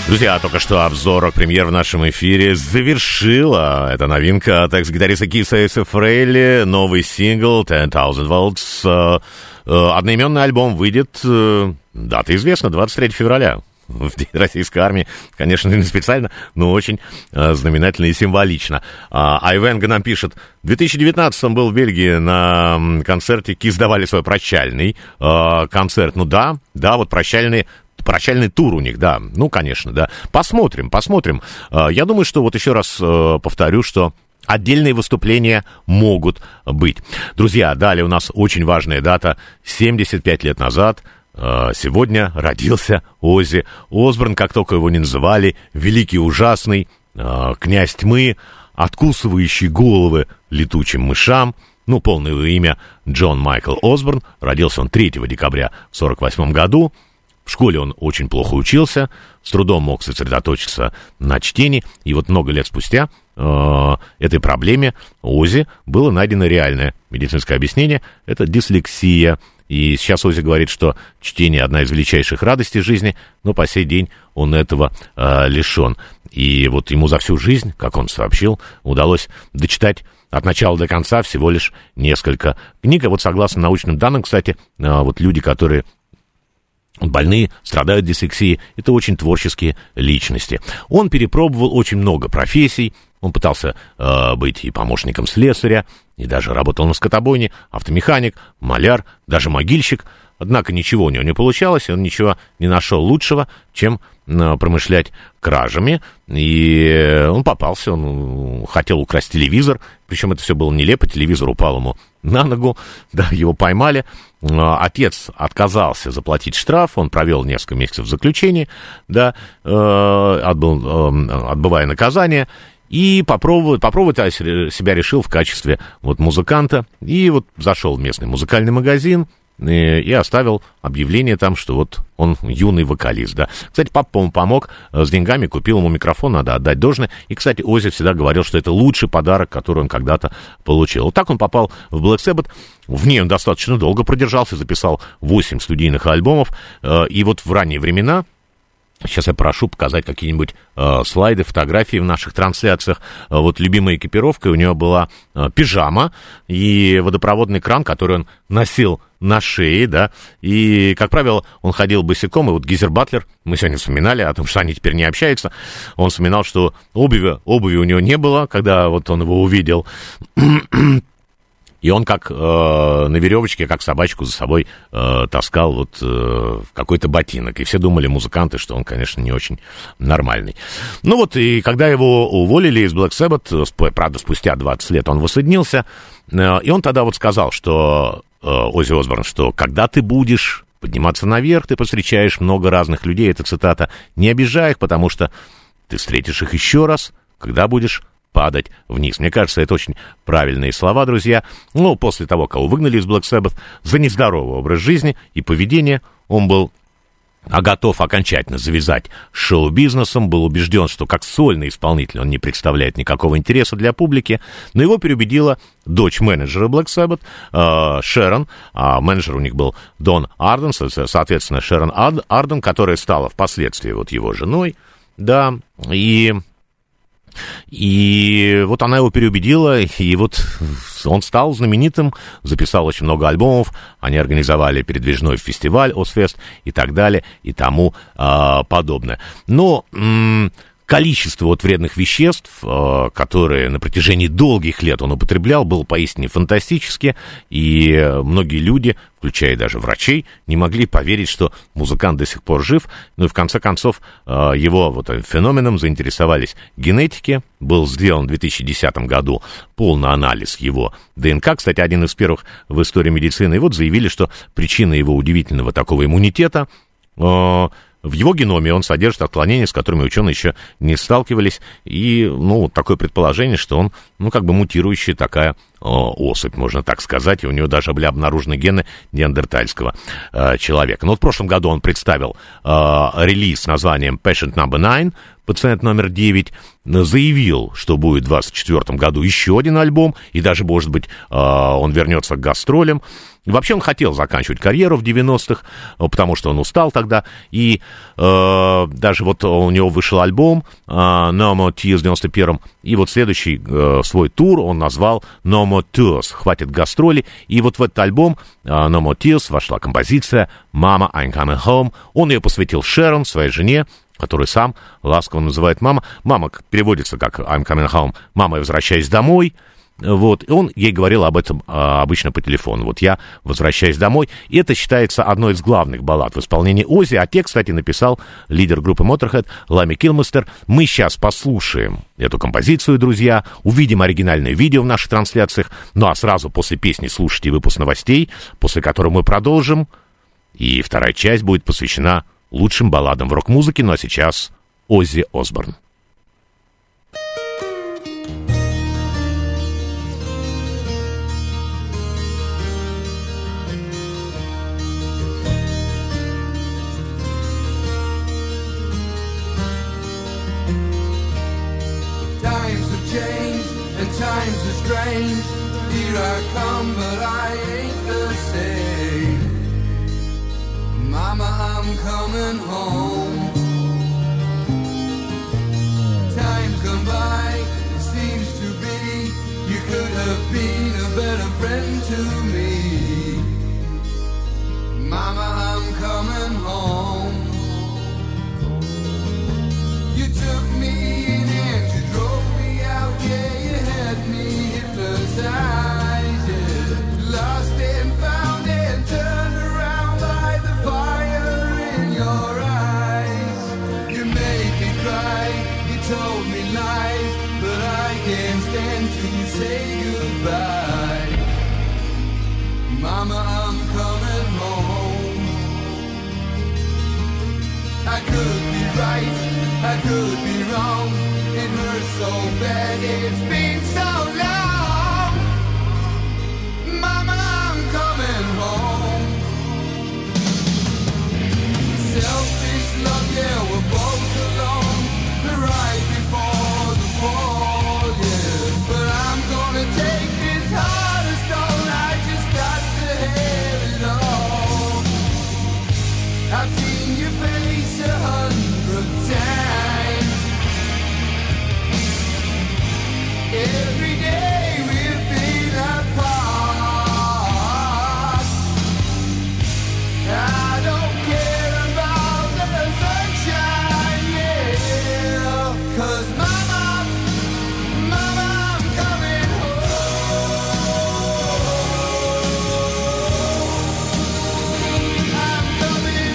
Друзья, только что обзор рок-премьер в нашем эфире завершила. Это новинка от экс-гитариста Киса Эйса Фрейли, новый сингл 10,000 Volts. Одноименный альбом выйдет, дата известна, 23 февраля. В День российской армии, конечно, не специально, но очень знаменательно и символично. Айвенга нам пишет, в 2019-м был в Бельгии на концерте, Кис давали свой прощальный концерт. Ну да, вот прощальный тур у них, да, ну, конечно, да. Посмотрим. Я думаю, что вот еще раз повторю, что отдельные выступления могут быть. Друзья, далее у нас очень важная дата. 75 лет назад сегодня родился Оззи Осборн, как только его не называли, великий ужасный, князь тьмы, откусывающий головы летучим мышам. Ну, полное его имя Джон Майкл Осборн. Родился он 3 декабря в 1948 году. В школе он очень плохо учился, с трудом мог сосредоточиться на чтении. И вот много лет спустя этой проблеме Оззи было найдено реальное медицинское объяснение. Это дислексия. И сейчас Оззи говорит, что чтение — одна из величайших радостей жизни, но по сей день он этого лишен. И вот ему за всю жизнь, как он сообщил, удалось дочитать от начала до конца всего лишь несколько книг. А вот согласно научным данным, кстати, вот люди, которые больные, страдают дислексией, это очень творческие личности. Он перепробовал очень много профессий. Он пытался быть и помощником слесаря, и даже работал на скотобойне, автомеханик, маляр, даже могильщик. Однако ничего у него не получалось, он ничего не нашел лучшего, чем промышлять кражами. И он попался, он хотел украсть телевизор, причем это все было нелепо, телевизор упал ему на ногу, да, его поймали. Отец отказался заплатить штраф, он провел несколько месяцев в заключении, да, отбывая наказание. И попробовать себя решил в качестве вот музыканта. И вот зашел в местный музыкальный магазин и оставил объявление там, что вот он юный вокалист, да. Кстати, папа ему помог с деньгами, купил ему микрофон, надо отдать должное. И, кстати, Оззи всегда говорил, что это лучший подарок, который он когда-то получил. Вот так он попал в Black Sabbath. В ней он достаточно долго продержался, записал 8 студийных альбомов. И вот в ранние времена... Сейчас я прошу показать какие-нибудь слайды, фотографии в наших трансляциях. Вот любимая экипировка у него была пижама и водопроводный кран, который он носил на шее, да. И, как правило, он ходил босиком. И вот Гизер Батлер, мы сегодня вспоминали о том, что они теперь не общаются. Он вспоминал, что обуви у него не было, когда вот он его увидел. И он как на веревочке, как собачку за собой таскал вот какой-то ботинок. И все думали, музыканты, что он, конечно, не очень нормальный. Ну вот, и когда его уволили из Black Sabbath, правда, спустя 20 лет он воссоединился, и он тогда вот сказал, что Оззи Осборн, что когда ты будешь подниматься наверх, ты повстречаешь много разных людей, это цитата, не обижай их, потому что ты встретишь их еще раз, когда будешь падать вниз. Мне кажется, это очень правильные слова, друзья. Ну, после того, кого выгнали из Black Sabbath за нездоровый образ жизни и поведение, он был готов окончательно завязать шоу-бизнесом, был убежден, что как сольный исполнитель он не представляет никакого интереса для публики, но его переубедила дочь менеджера Black Sabbath, Шерон, а менеджер у них был Дон Арден, соответственно, Шерон Арден, которая стала впоследствии вот его женой, да, и вот она его переубедила, и вот он стал знаменитым, записал очень много альбомов, они организовали передвижной фестиваль Озфест и так далее, и тому подобное. Но количество вот вредных веществ, которые на протяжении долгих лет он употреблял, было поистине фантастически, и многие люди, включая даже врачей, не могли поверить, что музыкант до сих пор жив. Ну и в конце концов его вот феноменом заинтересовались генетики. Был сделан в 2010 году полный анализ его ДНК, кстати, один из первых в истории медицины. И вот заявили, что причина его удивительного такого иммунитета в его геноме он содержит отклонения, с которыми ученые еще не сталкивались. И, ну, вот такое предположение, что он, ну, как бы мутирующая такая особь, можно так сказать, и у него даже были обнаружены гены неандертальского человека. Но вот в прошлом году он представил релиз с названием Patient No. 9, пациент номер 9, заявил, что будет в 2024 году еще один альбом, и даже, может быть, он вернется к гастролям. И вообще он хотел заканчивать карьеру в 90-х, потому что он устал тогда, и даже вот у него вышел альбом No More Tears в 91-м, и вот следующий свой тур он назвал No More Tours, хватит гастроли, и вот в этот альбом No More Tears вошла композиция Mama, I'm Coming Home, он ее посвятил Шерон, своей жене, которую сам ласково называет мама. Мама переводится как I'm coming home, мама, я возвращаюсь домой. Вот, и он ей говорил об этом обычно по телефону. Вот я возвращаюсь домой. И это считается одной из главных баллад в исполнении Оззи. А текст, кстати, написал лидер группы Motorhead Лами Килмистер. Мы сейчас послушаем эту композицию, друзья. Увидим оригинальное видео в наших трансляциях. Ну а сразу после песни слушайте выпуск новостей, после которого мы продолжим. И вторая часть будет посвящена лучшим балладам в рок-музыке. Ну а сейчас Оззи Осборн. Times are strange, here I come, but I ain't the same. Mama, I'm coming home. Time's gone by, it seems to be, you could have been a better friend to me. Mama, I'm coming home. You took me in and you drove me out, yeah. Lost and found and turned around by the fire in your eyes. You made me cry, you told me lies, but I can't stand to say goodbye. Mama, I'm coming home. I could be right, I could be wrong. It hurts so bad, it's been so long. Selfish love, yeah, we're both alone. Right before the fall, yeah. But I'm gonna take this heart of stone. I just got to have it all. I've seen your face 100 times. Every day we've been apart. I don't care about the sunshine, yeah. 'Cause mama, mama, I'm coming home. I'm coming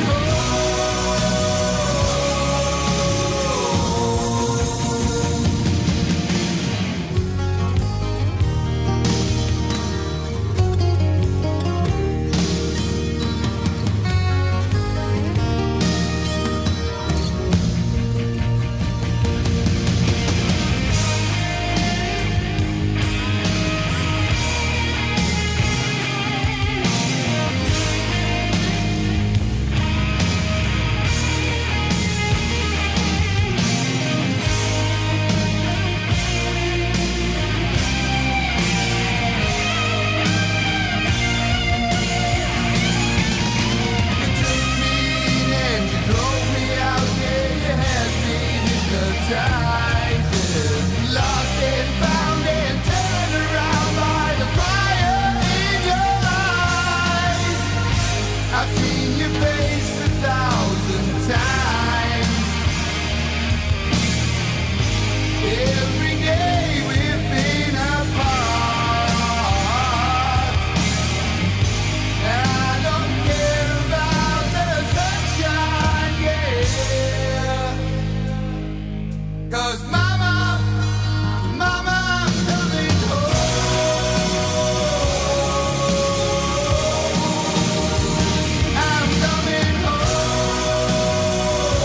home.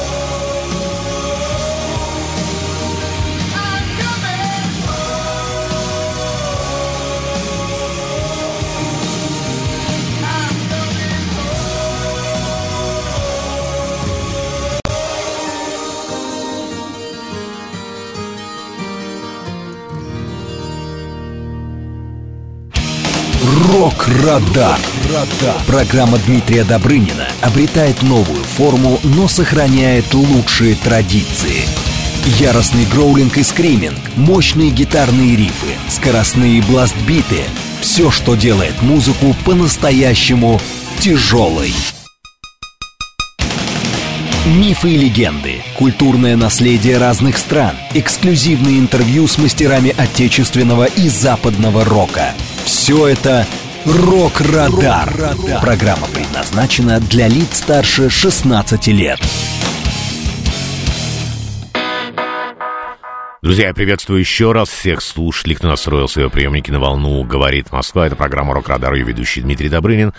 Рок-радар. Программа Дмитрия Добрынина обретает новую форму, но сохраняет лучшие традиции. Яростный гроулинг и скриминг, мощные гитарные рифы, скоростные бластбиты — все, что делает музыку по-настоящему тяжелой. Мифы и легенды, культурное наследие разных стран, эксклюзивные интервью с мастерами отечественного и западного рока. Все это «Рок-радар». Программа предназначена для лиц старше 16 лет. Друзья, я приветствую еще раз всех слушателей, кто настроил свои приемники на волну «Говорит Москва». Это программа «Рок-радар», ее ведущий Дмитрий Добрынин.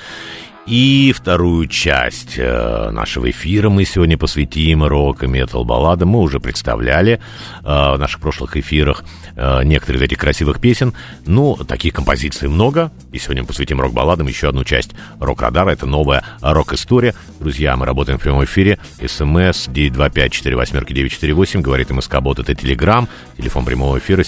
И вторую часть нашего эфира мы сегодня посвятим рок- и метал-балладам. Мы уже представляли в наших прошлых эфирах некоторые из этих красивых песен. Ну, таких композиций много. И сегодня мы посвятим рок-балладам еще одну часть рок-радара. Это новая рок-история. Друзья, мы работаем в прямом эфире. СМС 925-48-948. Говорит МСК-бот, это Телеграм. Телефон прямого эфира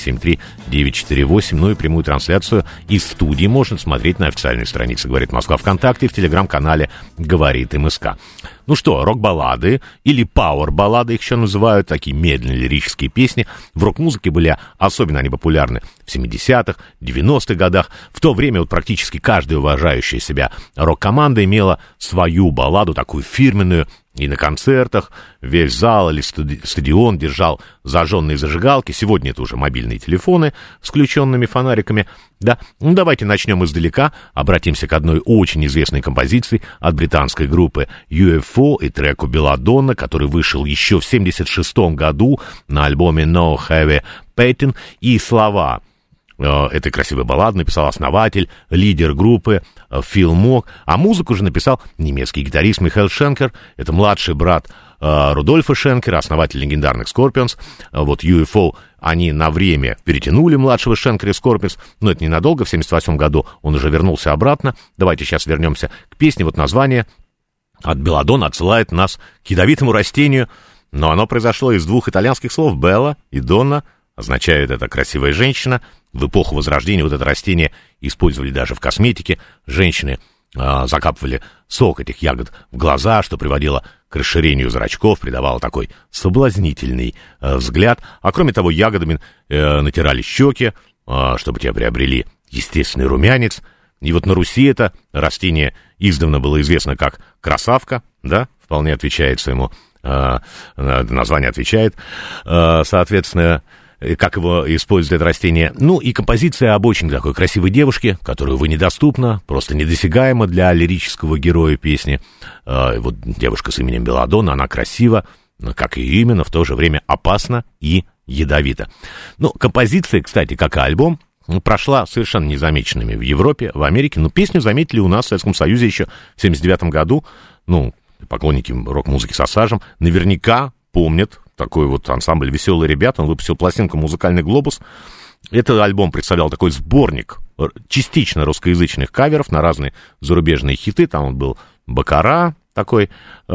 7373-948. Ну и прямую трансляцию из студии можно смотреть на официальной странице «Говорит Москва» ВКонтакте и в телеграм-канале «Говорит МСК». Ну что, рок-баллады или пауэр-баллады, их еще называют, такие медленные лирические песни, в рок-музыке были особенно они популярны в 70-х, 90-х годах. В то время вот практически каждая уважающая себя рок-команда имела свою балладу, такую фирменную, и на концертах весь зал или стадион держал зажженные зажигалки. Сегодня это уже мобильные телефоны с включенными фонариками. Да, ну давайте начнем издалека. Обратимся к одной очень известной композиции от британской группы UFO и треку «Белладонна», который вышел еще в 1976 году на альбоме No Heavy Petting. И слова этой красивой баллады написал основатель, лидер группы Фил Мок, а музыку же написал немецкий гитарист Михаэль Шенкер. Это младший брат Рудольфа Шенкера, основатель легендарных Scorpions. Вот UFO, они на время перетянули младшего Шенкера и Scorpions, но это ненадолго, в 1978 году он уже вернулся обратно. Давайте сейчас вернемся к песне. Вот название от «Белладонна» отсылает нас к ядовитому растению, но оно произошло из двух итальянских слов «белла» и «донна», означает это «красивая женщина». В эпоху Возрождения вот это растение использовали даже в косметике. Женщины закапывали сок этих ягод в глаза, что приводило к расширению зрачков, придавало такой соблазнительный взгляд. А кроме того, ягодами натирали щеки, чтобы те приобрели естественный румянец. И вот на Руси это растение издавна было известно как красавка, да, вполне отвечает своему, название отвечает, соответственно, как его использует это растение. Ну, и композиция об очень такой красивой девушке, которую, увы, недоступна, просто недосягаема для лирического героя песни. Вот девушка с именем Белладонна, она красива, как и именно, в то же время опасна и ядовита. Ну, композиция, кстати, как и альбом, прошла совершенно незамеченными в Европе, в Америке, но песню заметили у нас в Советском Союзе еще в 1979 году. Ну, поклонники рок-музыки с осажем наверняка помнят такой вот ансамбль «Веселые ребята». Он выпустил пластинку «Музыкальный глобус». Этот альбом представлял такой сборник частично русскоязычных каверов на разные зарубежные хиты. Там он был «Бакара», такой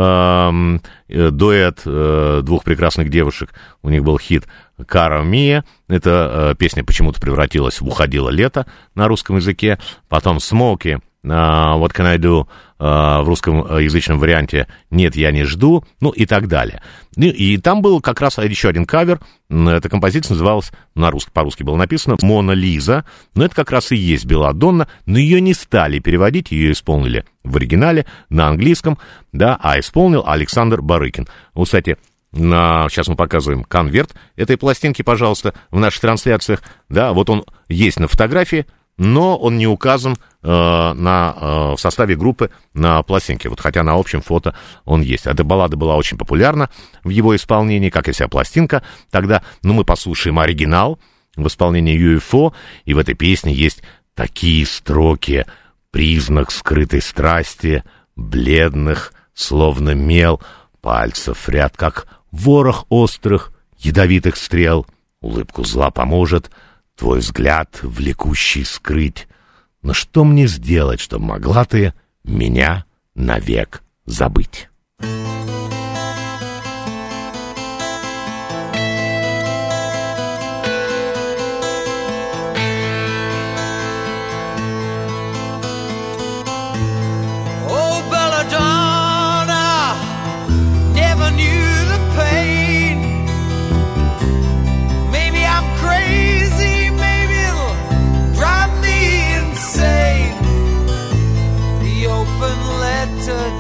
дуэт двух прекрасных девушек. У них был хит «Кара Мия». Эта песня почему-то превратилась в «Уходило лето» на русском языке. Потом «Смоки», «What Can I Do» в русскоязычном варианте «Нет, я не жду», ну и так далее. И там был как раз еще один кавер. Эта композиция называлась, по-русски было написано «Мона Лиза», но это как раз и есть «Белладонна», но ее не стали переводить, ее исполнили в оригинале на английском, да, а исполнил Александр Барыкин. Вот, кстати, сейчас мы показываем конверт этой пластинки, пожалуйста, в наших трансляциях, да, вот он есть на фотографии, но он не указан в составе группы на пластинке, вот, хотя на общем фото он есть. Эта баллада была очень популярна в его исполнении, как и вся пластинка тогда. Но мы послушаем оригинал в исполнении UFO, и в этой песне есть такие строки: «Признак скрытой страсти, бледных, словно мел, пальцев ряд, как ворох острых, ядовитых стрел, улыбку зла поможет твой взгляд влекущий скрыть. Но что мне сделать, чтобы могла ты меня навек забыть?»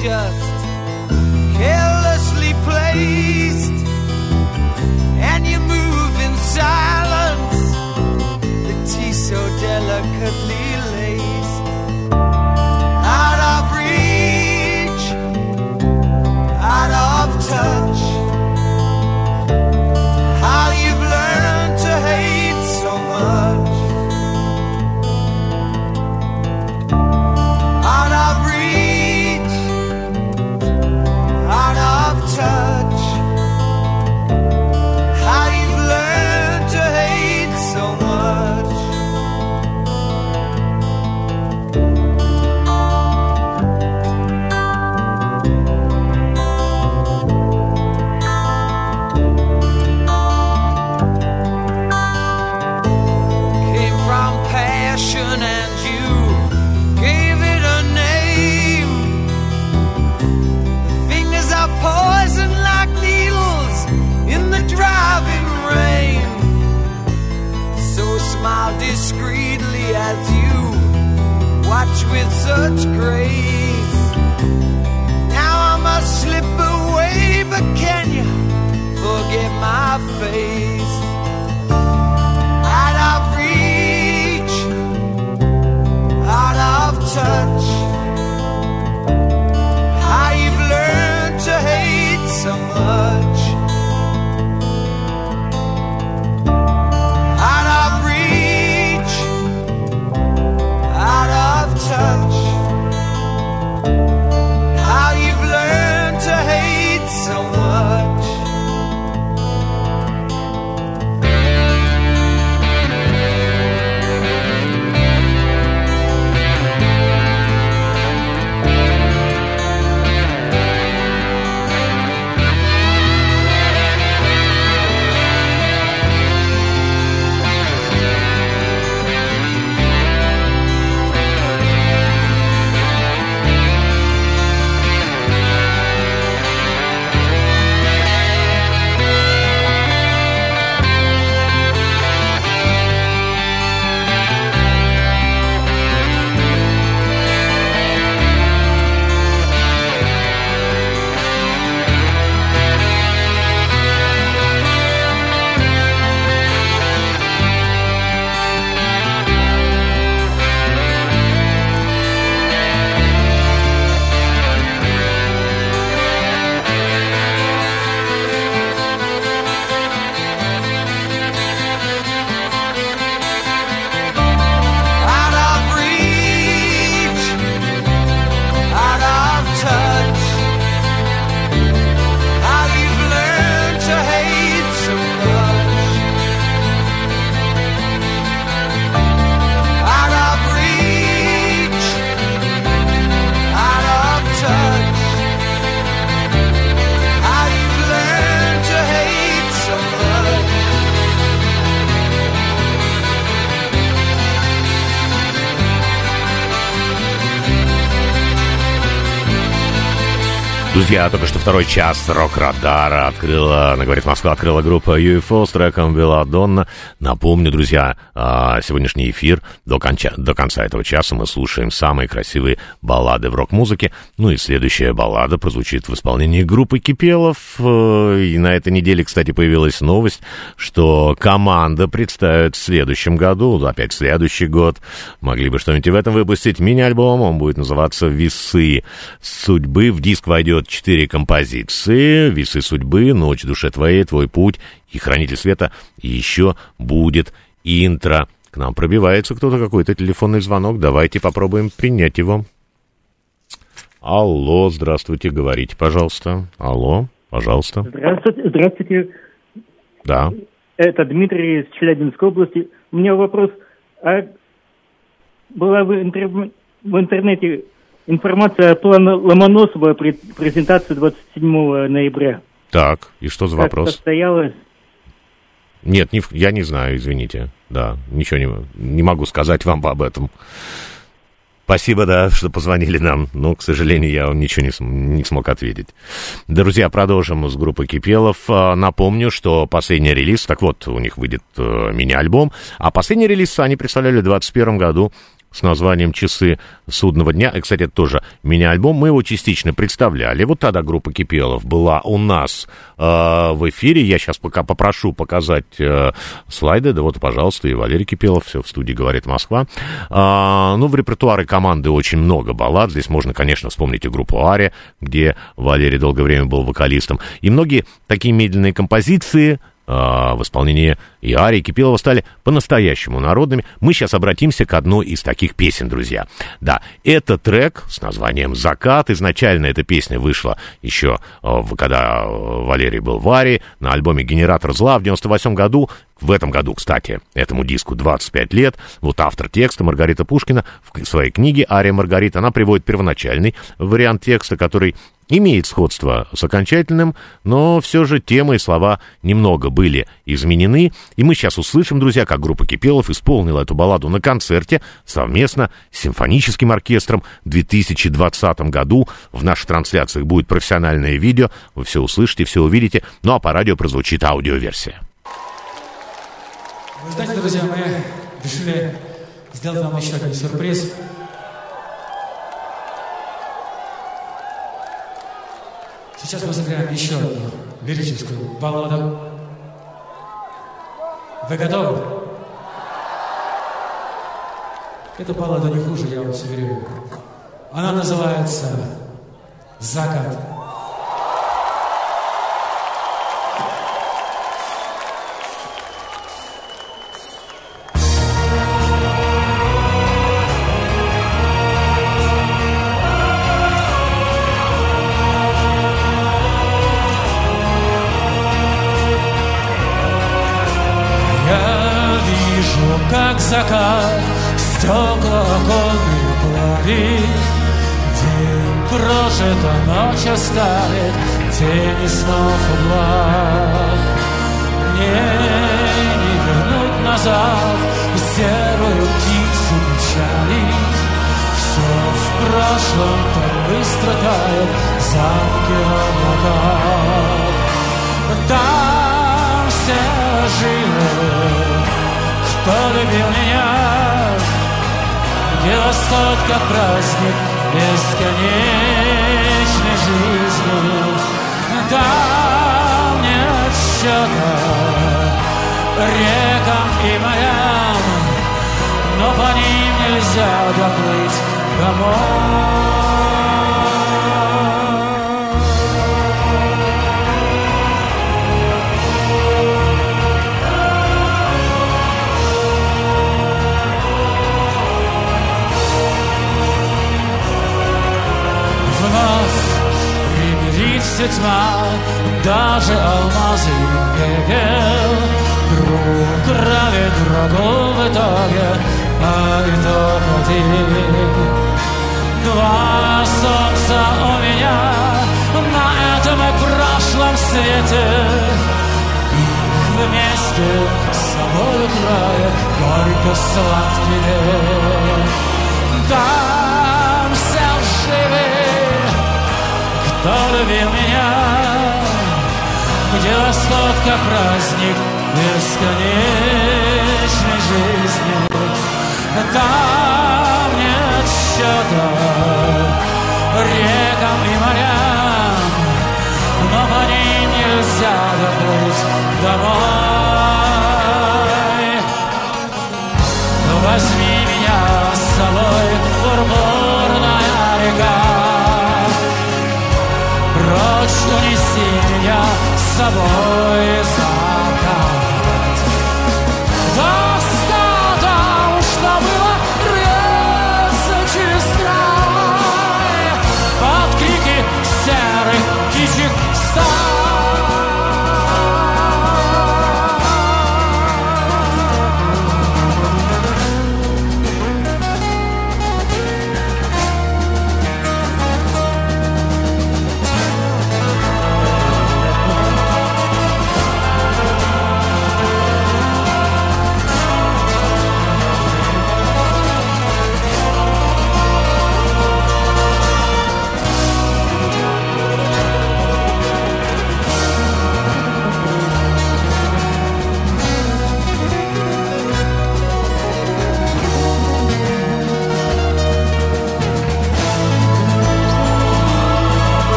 just carelessly placed, and you move in silence, the tea so delicately laced. Out of reach, out of touch, how you've learned to hate so much. Out of reach, out of touch, how you've learned to hate so much. Came from passion and you gave it a name. The fingers are poison like needles in the driving rain. So smile discreetly as you watch with such grace. Now I must slip away, but can you forget my face? Out of reach, out of touch, how you've learned to hate so much. Out of reach, out of touch, how you've learned to hate so much. Out of reach, out of touch, how you've learned to hate so much. Out of reach, out of touch, how you've learned to hate so much. Друзья, только что второй час рок-радара открыла, она говорит, Москва открыла группа UFO с треком «Белладонна». Напомню, друзья, сегодняшний эфир до конца этого часа мы слушаем самые красивые баллады в рок-музыке. Ну и следующая баллада прозвучит в исполнении группы Кипелов. И на этой неделе, кстати, появилась новость, что команда представит в следующем году, опять следующий год. Могли бы что-нибудь в этом выпустить. Мини-альбом, он будет называться «Весы судьбы». В диск войдет 4 композиции: «Весы судьбы», «Ночь в душе твоей», «Твой путь» и «Хранитель света». И еще будет интро. К нам пробивается кто-то, какой-то телефонный звонок. Давайте попробуем принять его. Алло, здравствуйте, говорите, пожалуйста. Алло, пожалуйста. Здравствуйте. Здравствуйте. Да. Это Дмитрий из Челябинской области. У меня вопрос. А была в интернете информация о плане Ломоносова при презентации 27 ноября. Так, и что за вопрос? Как состоялось? Нет, я не знаю, извините. Да, ничего не могу сказать вам об этом. Спасибо, да, что позвонили нам, но, к сожалению, я вам ничего не смог ответить. Друзья, продолжим с группой Кипелов. Напомню, что последний релиз, так вот, у них выйдет мини-альбом, а последний релиз они представляли в 2021 году с названием «Часы судного дня». И, кстати, это тоже мини-альбом. Мы его частично представляли. Вот тогда группа Кипелов была у нас в эфире. Я сейчас пока попрошу показать слайды. Да вот, пожалуйста, и Валерий Кипелов. Все в студии «Говорит Москва». Ну, в репертуаре команды очень много баллад. Здесь можно, конечно, вспомнить и группу «Ария», где Валерий долгое время был вокалистом. И многие такие медленные композиции в исполнении и Арии, и Кипелова стали по-настоящему народными. Мы сейчас обратимся к одной из таких песен, друзья. Да, это трек с названием «Закат». Изначально эта песня вышла еще, когда Валерий был в Арии, на альбоме «Генератор зла» в 98 году. В этом году, кстати, этому диску 25 лет. Вот автор текста Маргарита Пушкина в своей книге «Ария Маргарита», она приводит первоначальный вариант текста, который имеет сходство с окончательным, но все же темы и слова немного были изменены. И мы сейчас услышим, друзья, как группа Кипелов исполнила эту балладу на концерте совместно с симфоническим оркестром в 2020 году. В наших трансляциях будет профессиональное видео. Вы все услышите, все увидите. Ну а по радио прозвучит аудиоверсия. Вы знаете, друзья, мы решили сделать вам еще один сюрприз. Сейчас мы сыграем еще одну лирическую балладу. Вы готовы? Эта баллада не хуже, я вас уверяю. Она называется «Закат». Как закат, стекла оконные плавит. День прожит, а ночь оставит тени снов угла. Мне не вернуть назад серую птицу печали. Все в прошлом так быстро тает за океаном. Там все живы, кто любил меня, где восход, как праздник бесконечной жизни. Там нет счета рекам и морям, но по ним нельзя доплыть домой. Примирится тьма, даже алмазы и пепел. Друг равен врагу в итоге, а итог один. Два солнца у меня на этом и прошлом свете. Их вместе с собой края горько-сладкие. Там все живы, кто любил меня, где восход, как праздник бесконечной жизни. Там нет счета рекам и морям, но по ним нельзя доплыть домой. Возьми меня с собой, пурпурная река, прочь унеси меня с собой, закат. Достаточно было резать через край под крики серых птичьих стай.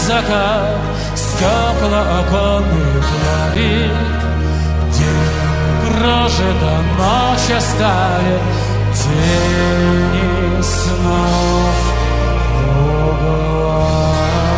закат, стекла оконных ларит. День прожит, а ночь оставит тени снов в углах.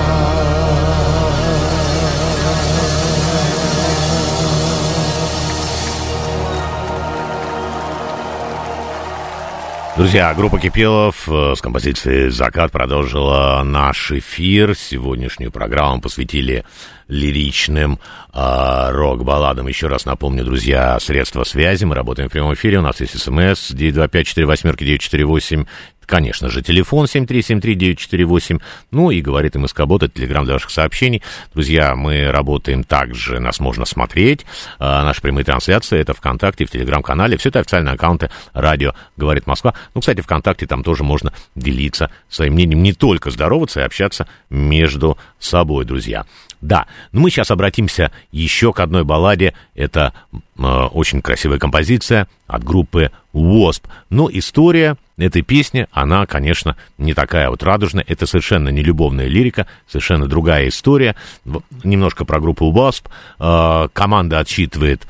Друзья, группа Кипелов с композицией «Закат» продолжила наш эфир. Сегодняшнюю программу посвятили лиричным рок-балладам. Еще раз напомню, друзья, средства связи. Мы работаем в прямом эфире. У нас есть СМС 925-48-948. Конечно же, телефон 7373948. Ну и говорит МСК-бот, это телеграм для ваших сообщений. Друзья, мы работаем также, нас можно смотреть. Наши прямые трансляции, это ВКонтакте, в телеграм-канале. Все это официальные аккаунты «Радио говорит Москва». Ну, кстати, ВКонтакте там тоже можно делиться своим мнением, не только здороваться и общаться между собой, друзья. Да, но мы сейчас обратимся еще к одной балладе. Это очень красивая композиция от группы Wasp. Но история этой песни, она, конечно, не такая вот радужная. Это совершенно не любовная лирика, совершенно другая история. Немножко про группу Wasp. Команда отсчитывает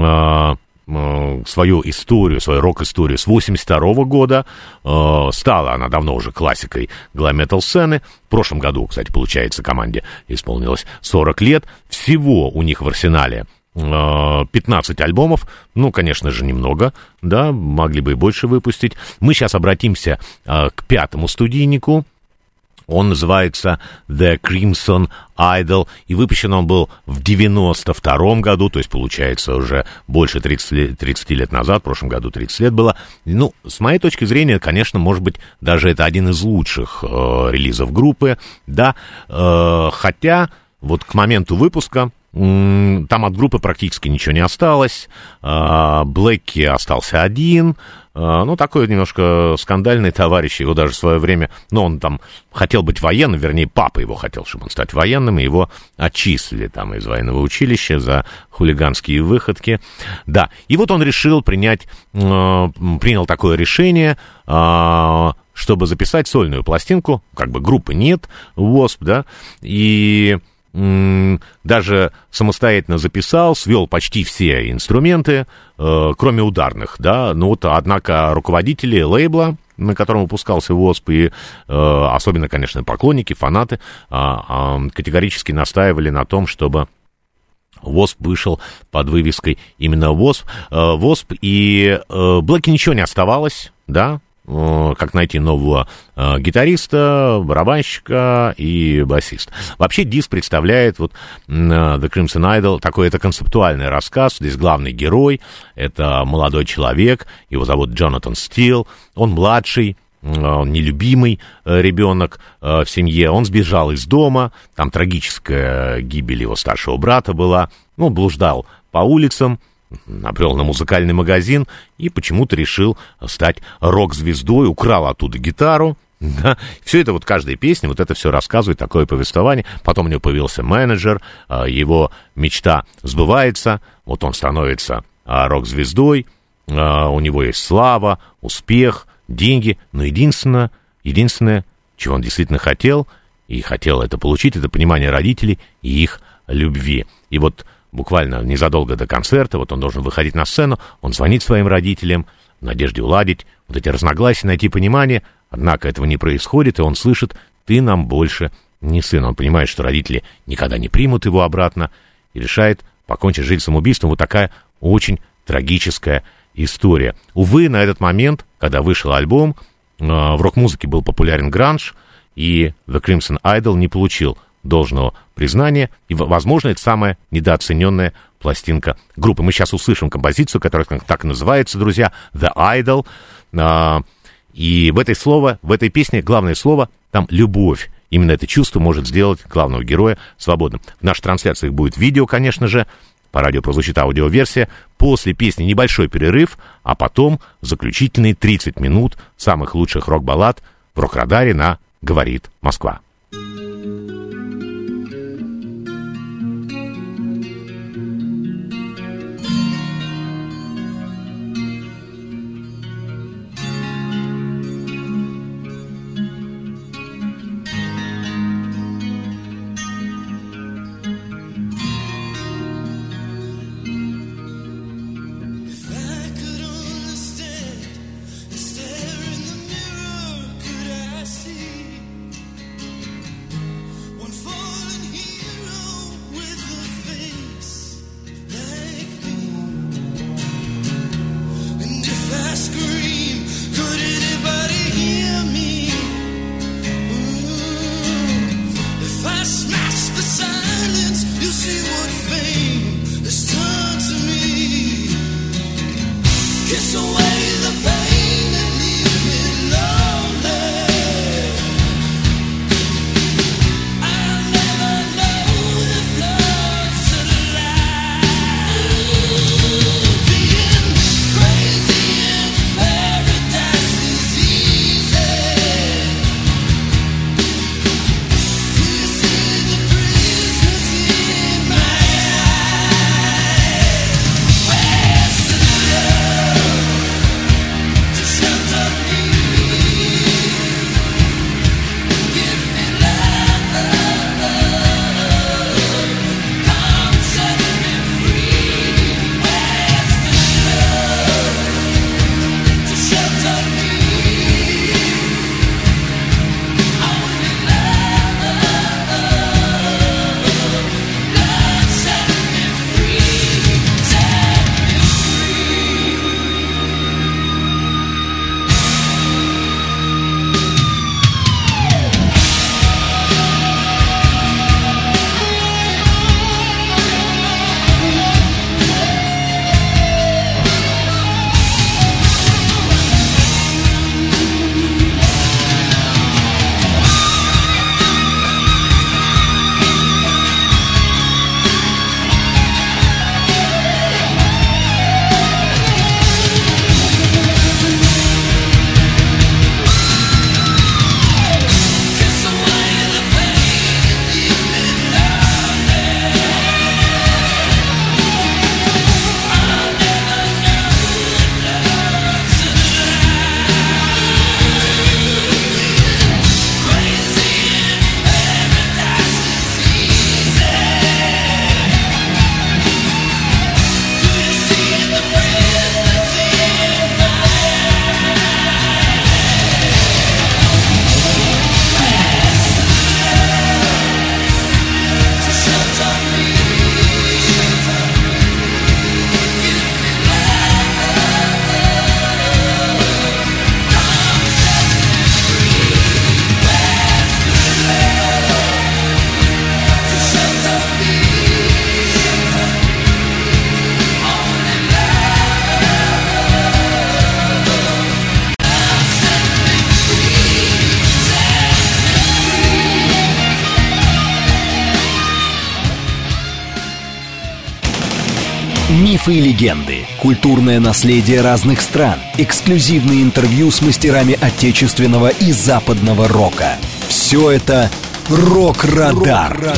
свою историю, свою рок-историю с 82 года. Стала она давно уже классикой глэм-метал-сцены. В прошлом году, кстати, получается, команде исполнилось 40 лет. Всего у них в арсенале 15 альбомов, ну, конечно же, немного, да, могли бы и больше выпустить. Мы сейчас обратимся к 5-му студийнику. Он называется The Crimson Idol, и выпущен он был в 92 году, то есть, получается, уже больше 30 лет назад, в прошлом году 30 лет было. Ну, с моей точки зрения, конечно, может быть, даже это один из лучших релизов группы, да, хотя вот к моменту выпуска там от группы практически ничего не осталось. Блэкки остался один. Ну, такой немножко скандальный товарищ. Его даже в свое время... Ну, он там хотел быть военным, вернее, папа его хотел, чтобы он стать военным, и его отчислили там из военного училища за хулиганские выходки. Да, и вот он решил принял такое решение, чтобы записать сольную пластинку. Как бы группы нет, Wasp, да, и... даже самостоятельно записал, свел почти все инструменты, кроме ударных, да, ну вот, однако, руководители лейбла, на котором выпускался Wasp, и особенно, конечно, поклонники, фанаты, категорически настаивали на том, чтобы Wasp вышел под вывеской именно Wasp, и Блэкки ничего не оставалось, да, как найти нового гитариста, барабанщика и басиста. Вообще диск представляет вот The Crimson Idol, такой это концептуальный рассказ. Здесь главный герой, это молодой человек, его зовут Джонатан Стил, он младший, он нелюбимый ребенок в семье, он сбежал из дома, там трагическая гибель его старшего брата была, ну, блуждал по улицам, набрел на музыкальный магазин и почему-то решил стать рок-звездой, украл оттуда гитару, да. Все это вот каждая песня, вот это все рассказывает, такое повествование. Потом у него появился менеджер, его мечта сбывается, вот он становится рок-звездой, у него есть слава, успех, деньги, но единственное, чего он действительно хотел, и хотел это получить, это понимание родителей и их любви. И вот буквально незадолго до концерта, вот он должен выходить на сцену, он звонит своим родителям в надежде уладить вот эти разногласия, найти понимание, однако этого не происходит, и он слышит: «Ты нам больше не сын». Он понимает, что родители никогда не примут его обратно, и решает покончить жизнь самоубийством. Вот такая очень трагическая история. Увы, на этот момент, когда вышел альбом, в рок-музыке был популярен гранж, и The Crimson Idol не получил должного признания, и, возможно, это самая недооцененная пластинка группы. Мы сейчас услышим композицию, которая так и называется, друзья, The Idol, и в этой песне главное слово там любовь. Именно это чувство может сделать главного героя свободным. В нашей трансляции будет видео, конечно же, по радио прозвучит аудиоверсия. После песни небольшой перерыв, а потом заключительные 30 минут самых лучших рок-баллад в рок-радаре на «Говорит Москва». the silence, you'll see what fame has turned to me. Kiss away the pain and leave me lonely. I'll never know if love's a lie. Being crazy in paradise is easy. Do you see the prisoners in my eyes? Where's the love to shelter me? Give me love, come set me free. Where's the love to shelter me? Only love, set me free, set me kiss away the pain and leave me lonely. I'll never know if love's a lie. Crazy in paradise is easy. Do you see the prisoners in my to shelter me? Give me love, come set me free. Where's the love to shelter me? Only love, set me free, set Мифы и легенды, культурное наследие разных стран, эксклюзивные интервью с мастерами отечественного и западного рока. Все это «Рок-Радар».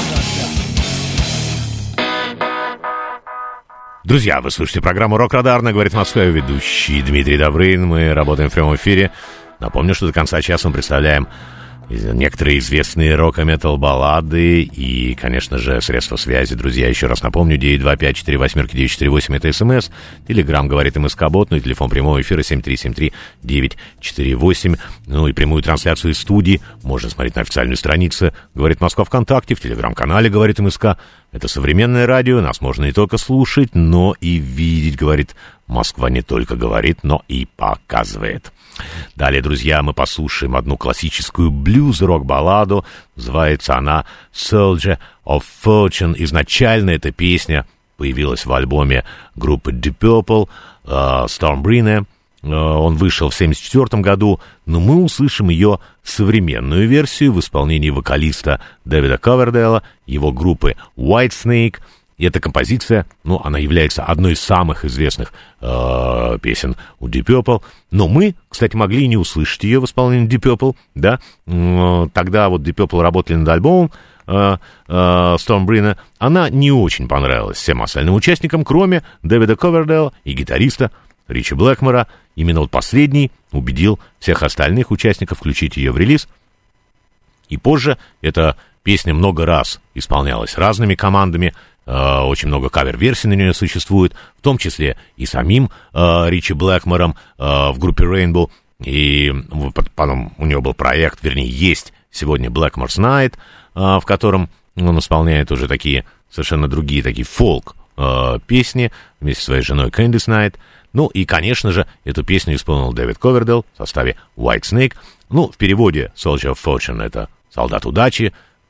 Друзья, вы слушаете программу «Рок-Радар», на «Говорит Москва», ведущий Дмитрий Добрын. Мы работаем в прямом эфире. Напомню, что до конца часа мы представляем некоторые известные рок-метал баллады и, конечно же, средства связи. Друзья, еще раз напомню, 925-48-948 это СМС, Телеграм говорит МСК-бот, ну и телефон прямого эфира 7373-948. Ну и прямую трансляцию из студии можно смотреть на официальной странице «Говорит Москва» ВКонтакте, в Телеграм-канале «Говорит МСК». Это современное радио, нас можно не только слушать, но и видеть. Говорит Москва не только говорит, но и показывает. Далее, друзья, мы послушаем одну классическую блюз-рок-балладу. Называется она «Soldier of Fortune». Изначально эта песня появилась в альбоме группы Deep Purple «Stormbringer». Он вышел в 1974 году, но мы услышим ее современную версию в исполнении вокалиста Дэвида Ковердейла, его группы Whitesnake. И эта композиция, ну, она является одной из самых известных песен у Deep Purple. Но мы, кстати, могли и не услышать ее в исполнении Deep Purple, да. Тогда вот Deep Purple работали над альбомом Stormbringer. Она не очень понравилась всем остальным участникам, кроме Дэвида Ковердейла и гитариста Ричи Блэкмора. Именно вот последний убедил всех остальных участников включить ее в релиз. И позже эта песня много раз исполнялась разными командами. Очень много кавер-версий на нее существует, в том числе и самим Ричи Блэкмором в группе Rainbow. И потом у него был проект, вернее, есть сегодня Blackmore's Night, в котором он исполняет уже такие совершенно другие, такие фолк-песни вместе со своей женой Candice Night. Ну и, конечно же, эту песню исполнил Дэвид Ковердейл в составе Whitesnake. Ну, в переводе Soldier of Fortune — это «Солдат удачи».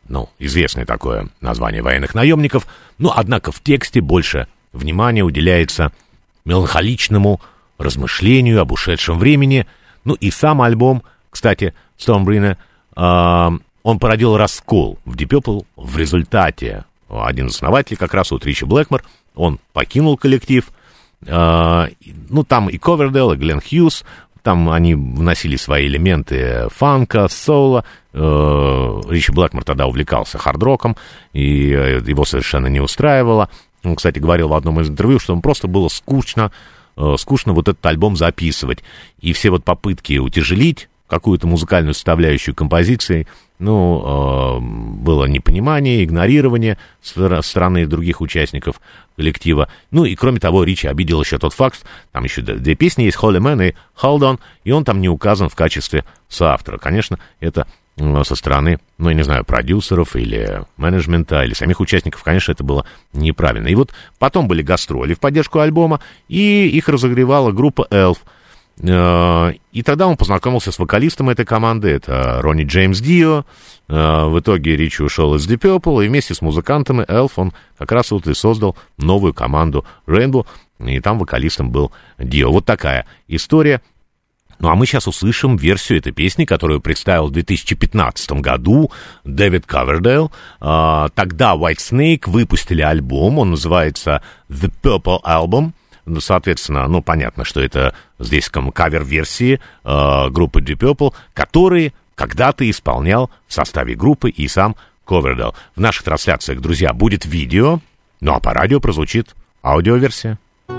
известное такое название военных наемников, но, однако, в тексте больше внимания уделяется меланхоличному размышлению об ушедшем времени. И сам альбом, кстати, Stormbringer, он породил раскол в Deep Purple. В результате один из основателей, как раз вот Ричи Блэкмор, он покинул коллектив. Там и Ковердейл, и Глен Хьюз, там они вносили свои элементы фанка, соло. Ричи Блэкмор тогда увлекался хард-роком, и его совершенно не устраивало. Он, кстати, говорил в одном из интервью, что ему просто было скучно вот этот альбом записывать. И все вот попытки утяжелить какую-то музыкальную составляющую композиции, было непонимание, игнорирование со стороны других участников коллектива. И, кроме того, Ричи обидел еще тот факт, там еще две песни есть, Holy Man и Hold On, и он там не указан в качестве соавтора. Конечно, это со стороны, я не знаю, продюсеров или менеджмента, или самих участников, конечно, это было неправильно. И вот потом были гастроли в поддержку альбома, и их разогревала группа Elf. И тогда он познакомился с вокалистом этой команды, это Ронни Джеймс Дио. В итоге Ричи ушел из Deep Purple, и вместе с музыкантами Elf он как раз вот и создал новую команду Rainbow, и там вокалистом был Дио. Вот такая история. А мы сейчас услышим версию этой песни, которую представил в 2015 году Дэвид Ковердейл. Тогда Whitesnake выпустили альбом, он называется The Purple Album. Соответственно, понятно, что это здесь кавер-версии группы Deep Purple, которые когда-то исполнял в составе группы и сам Ковердейл. В наших трансляциях, друзья, будет видео, а по радио прозвучит аудиоверсия.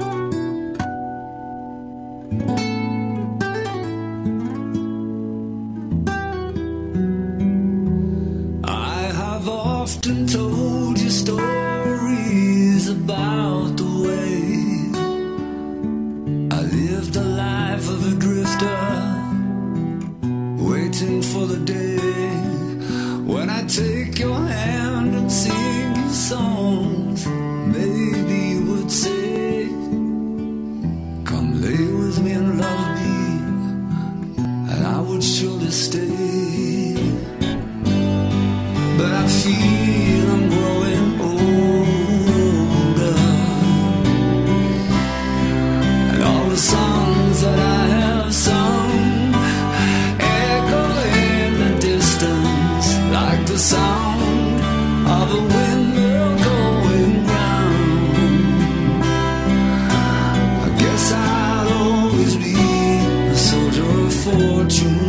I have often told you stories about the way I lived the life of a drifter, waiting for the day when I take your hand and sing you songs. Maybe you would say, come lay with me and love me, and I would surely stay. But I feel I'm growing older, and all the songs that I have sung echo in the distance like the sound of a windmill going round. I guess I'll always be a soldier of fortune.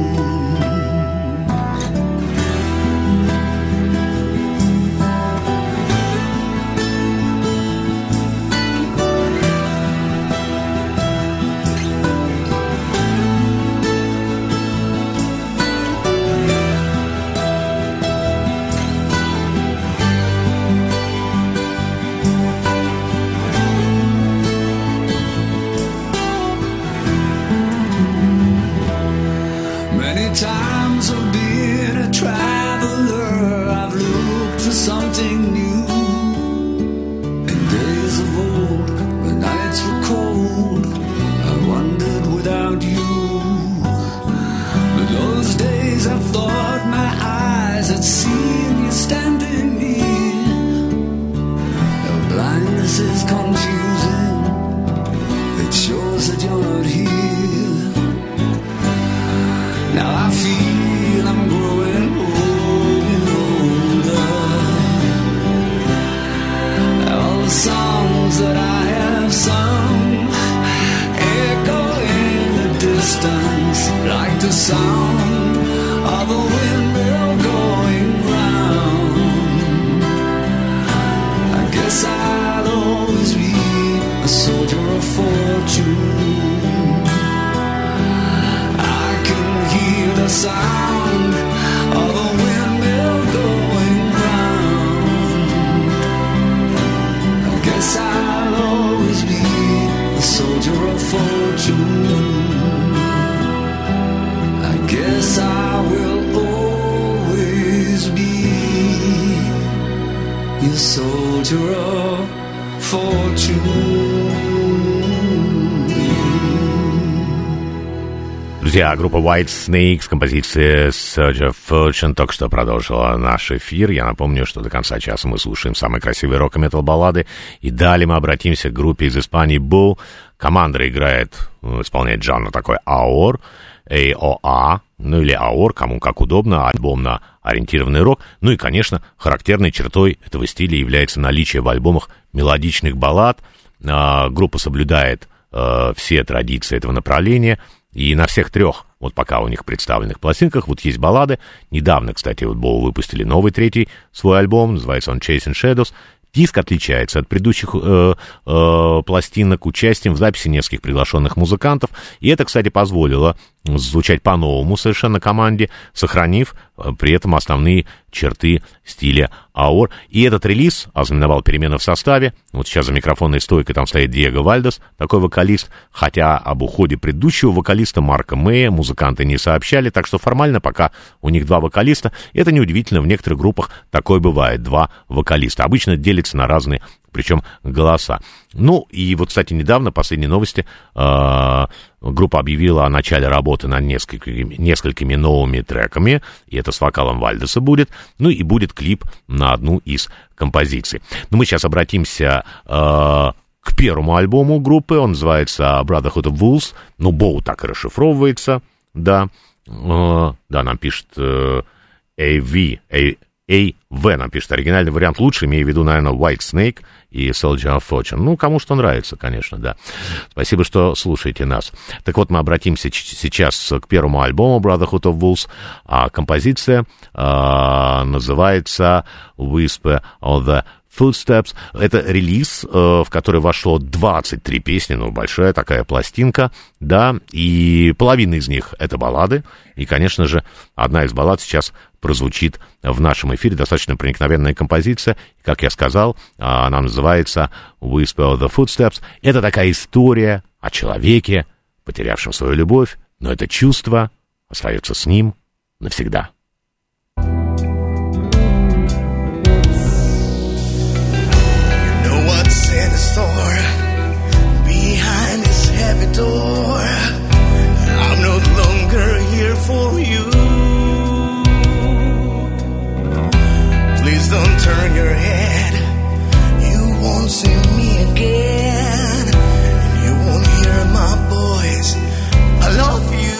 Times of being a traveler, I've looked for something new. In days of old, when nights were cold, I wandered without you. But those days I thought my eyes had seen you standing near. Now blindness is confusing, it shows that you're not here. Now I feel I'm growing older. All the songs that I have sung echo in the distance like the sound of a windmill going round. I guess I'll always be a soldier of fortune. The sound of a windmill going round. I guess I'll always be a soldier of fortune. I guess I will always be a soldier of fortune. Друзья, группа White Snake с композицией Surge of Fortune только что продолжила наш эфир. Я напомню, что до конца часа мы слушаем самые красивые рок- и метал-баллады. И далее мы обратимся к группе из Испании Bull. Команда играет, исполняет жанр такой AOR, AOA, ну или AOR, кому как удобно, альбомно-ориентированный рок. Ну и, конечно, характерной чертой этого стиля является наличие в альбомах мелодичных баллад. Группа соблюдает все традиции этого направления. И на всех трех, вот пока у них представленных пластинках, вот есть баллады. Недавно, кстати, вот Bow выпустили новый третий свой альбом, называется он Chasing Shadows. Диск отличается от предыдущих пластинок участием в записи нескольких приглашенных музыкантов. И это, кстати, позволило звучать по-новому совершенно команде, сохранив при этом основные черты стиля AOR. И этот релиз ознаменовал перемены в составе. Вот сейчас за микрофонной стойкой там стоит Диего Вальдес, такой вокалист. Хотя об уходе предыдущего вокалиста Марка Мэя музыканты не сообщали, так что формально пока у них два вокалиста. Это неудивительно, в некоторых группах такое бывает, два вокалиста. Обычно делятся на разные, причем голоса. Ну, и вот, кстати, недавно, последние новости, группа объявила о начале работы над несколькими новыми треками, и это с вокалом Вальдеса будет, ну, и будет клип на одну из композиций. Но мы сейчас обратимся к первому альбому группы, он называется Brotherhood of Wolves, ну, Боу так и расшифровывается, да, нам пишет AV нам пишет оригинальный вариант лучше, имея в виду, наверное, White Snake и Soldier of Fortune. Ну, кому что нравится, конечно, да. Спасибо, что слушаете нас. Так вот, мы обратимся сейчас к первому альбому Brotherhood of Wolves, а композиция называется Whisper of the Footsteps. Это релиз, в который вошло 23 песни, ну, большая такая пластинка, да, и половина из них — это баллады, и, конечно же, одна из баллад сейчас прозвучит в нашем эфире, достаточно проникновенная композиция, как я сказал, она называется Whisper of the Footsteps. Это такая история о человеке, потерявшем свою любовь, но это чувство остается с ним навсегда. In the store, behind this heavy door, I'm no longer here for you. Please don't turn your head, you won't see me again, and you won't hear my voice. I love you.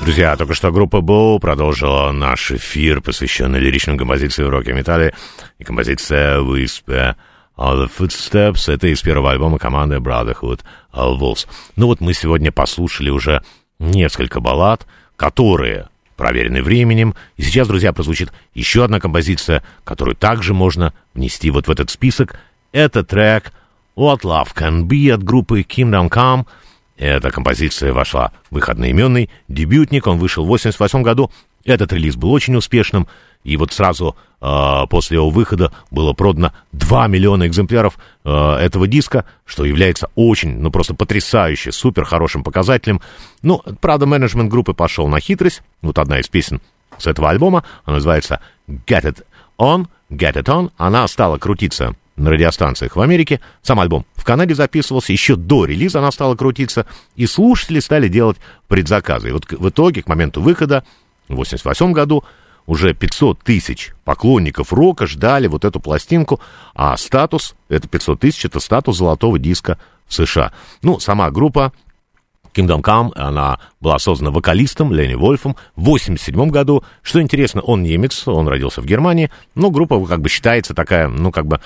Друзья, только что группа Bow продолжила наш эфир, посвященный лиричным композициям в роке-металле. И композиция Whisper of the Footsteps — это из первого альбома команды Brotherhood of Wolves. Ну вот мы сегодня послушали уже несколько баллад, которые проверены временем. И сейчас, друзья, прозвучит еще одна композиция, которую также можно внести вот в этот список. Это трек What Love Can Be от группы Kingdom Come. Эта композиция вошла в их одноименный дебютник. Он вышел в 1988 году. Этот релиз был очень успешным. И вот сразу после его выхода было продано 2 миллиона экземпляров этого диска, что является очень, ну просто потрясающе, супер хорошим показателем. Ну, правда, менеджмент группы пошел на хитрость. Вот одна из песен с этого альбома, она называется Get It On. Она стала крутиться на радиостанциях в Америке. Сам альбом в Канаде записывался. Еще до релиза она стала крутиться. И слушатели стали делать предзаказы. И вот в итоге, к моменту выхода в 1988 году, уже 500 тысяч поклонников рока ждали вот эту пластинку. А статус, это 500 тысяч, это статус золотого диска в США. Ну, сама группа Kingdom Come, она была создана вокалистом Ленни Вольфом в 1987 году. Что интересно, он немец, он родился в Германии, но группа как бы считается такая, ну, как бы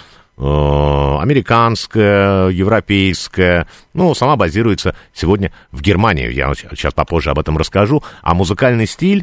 американская, европейская, ну, сама базируется сегодня в Германии. Я сейчас попозже об этом расскажу. А музыкальный стиль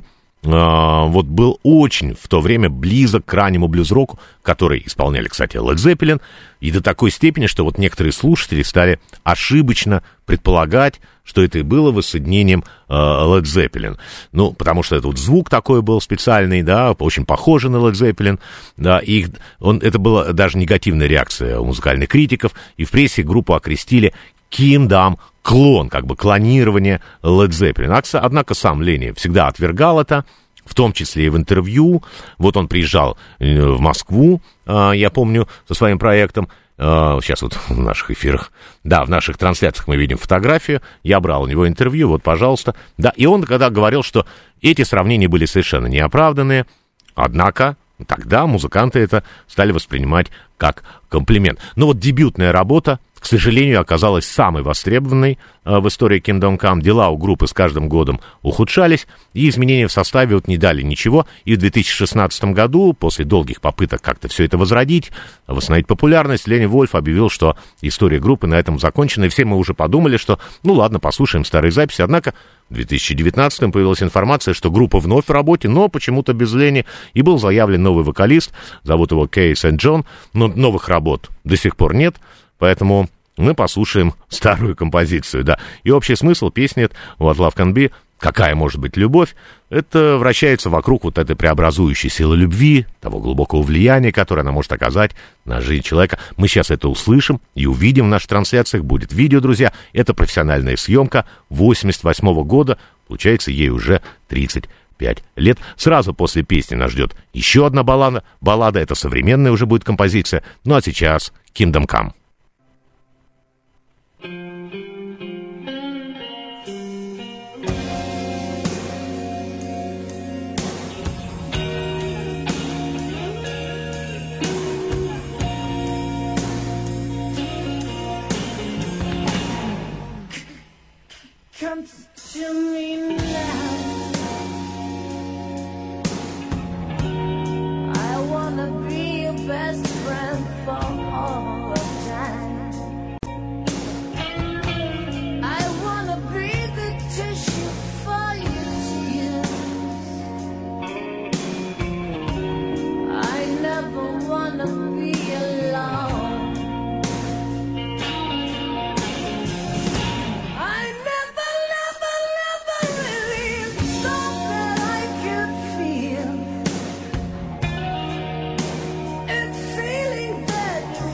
вот был очень в то время близок к раннему блюз-року, который исполняли, кстати, Led Zeppelin, и до такой степени, что вот некоторые слушатели стали ошибочно предполагать, что это и было воссоединением Led Zeppelin. Ну, потому что это вот звук такой был специальный, да, очень похожий на Led Zeppelin, да, и это была даже негативная реакция у музыкальных критиков, и в прессе группу окрестили Kingdom клон, как бы клонирование Led Zeppelin. Однако сам Ленни всегда отвергал это, в том числе и в интервью. Вот он приезжал в Москву, я помню, со своим проектом. Сейчас вот в наших эфирах, да, в наших трансляциях мы видим фотографию. Я брал у него интервью, вот, пожалуйста. Да, и он когда говорил, что эти сравнения были совершенно неоправданные, однако тогда музыканты это стали воспринимать как комплимент. Но вот дебютная работа, к сожалению, оказалась самой востребованной в истории Kingdom Come. Дела у группы с каждым годом ухудшались, и изменения в составе вот не дали ничего. И в 2016 году, после долгих попыток как-то все это возродить, восстановить популярность, Ленни Вольф объявил, что история группы на этом закончена. И все мы уже подумали, что, ну ладно, послушаем старые записи. Однако в 2019 появилась информация, что группа вновь в работе, но почему-то без Ленни. И был заявлен новый вокалист, зовут его Кей Сент-Джон, но новых работ до сих пор нет. Поэтому мы послушаем старую композицию, да. И общий смысл песни «What Love Can Be», какая может быть любовь, это вращается вокруг вот этой преобразующей силы любви, того глубокого влияния, которое она может оказать на жизнь человека. Мы сейчас это услышим и увидим в наших трансляциях. Будет видео, друзья. Это профессиональная съемка 1988 года. Получается, ей уже 35 лет. Сразу после песни нас ждет еще одна баллада. Это современная уже будет композиция. Ну а сейчас Kingdom Come. Come to me now. I wanna be your best friend for all of time. I wanna be the tissue for your tears. I never wanna be alone. Feeling that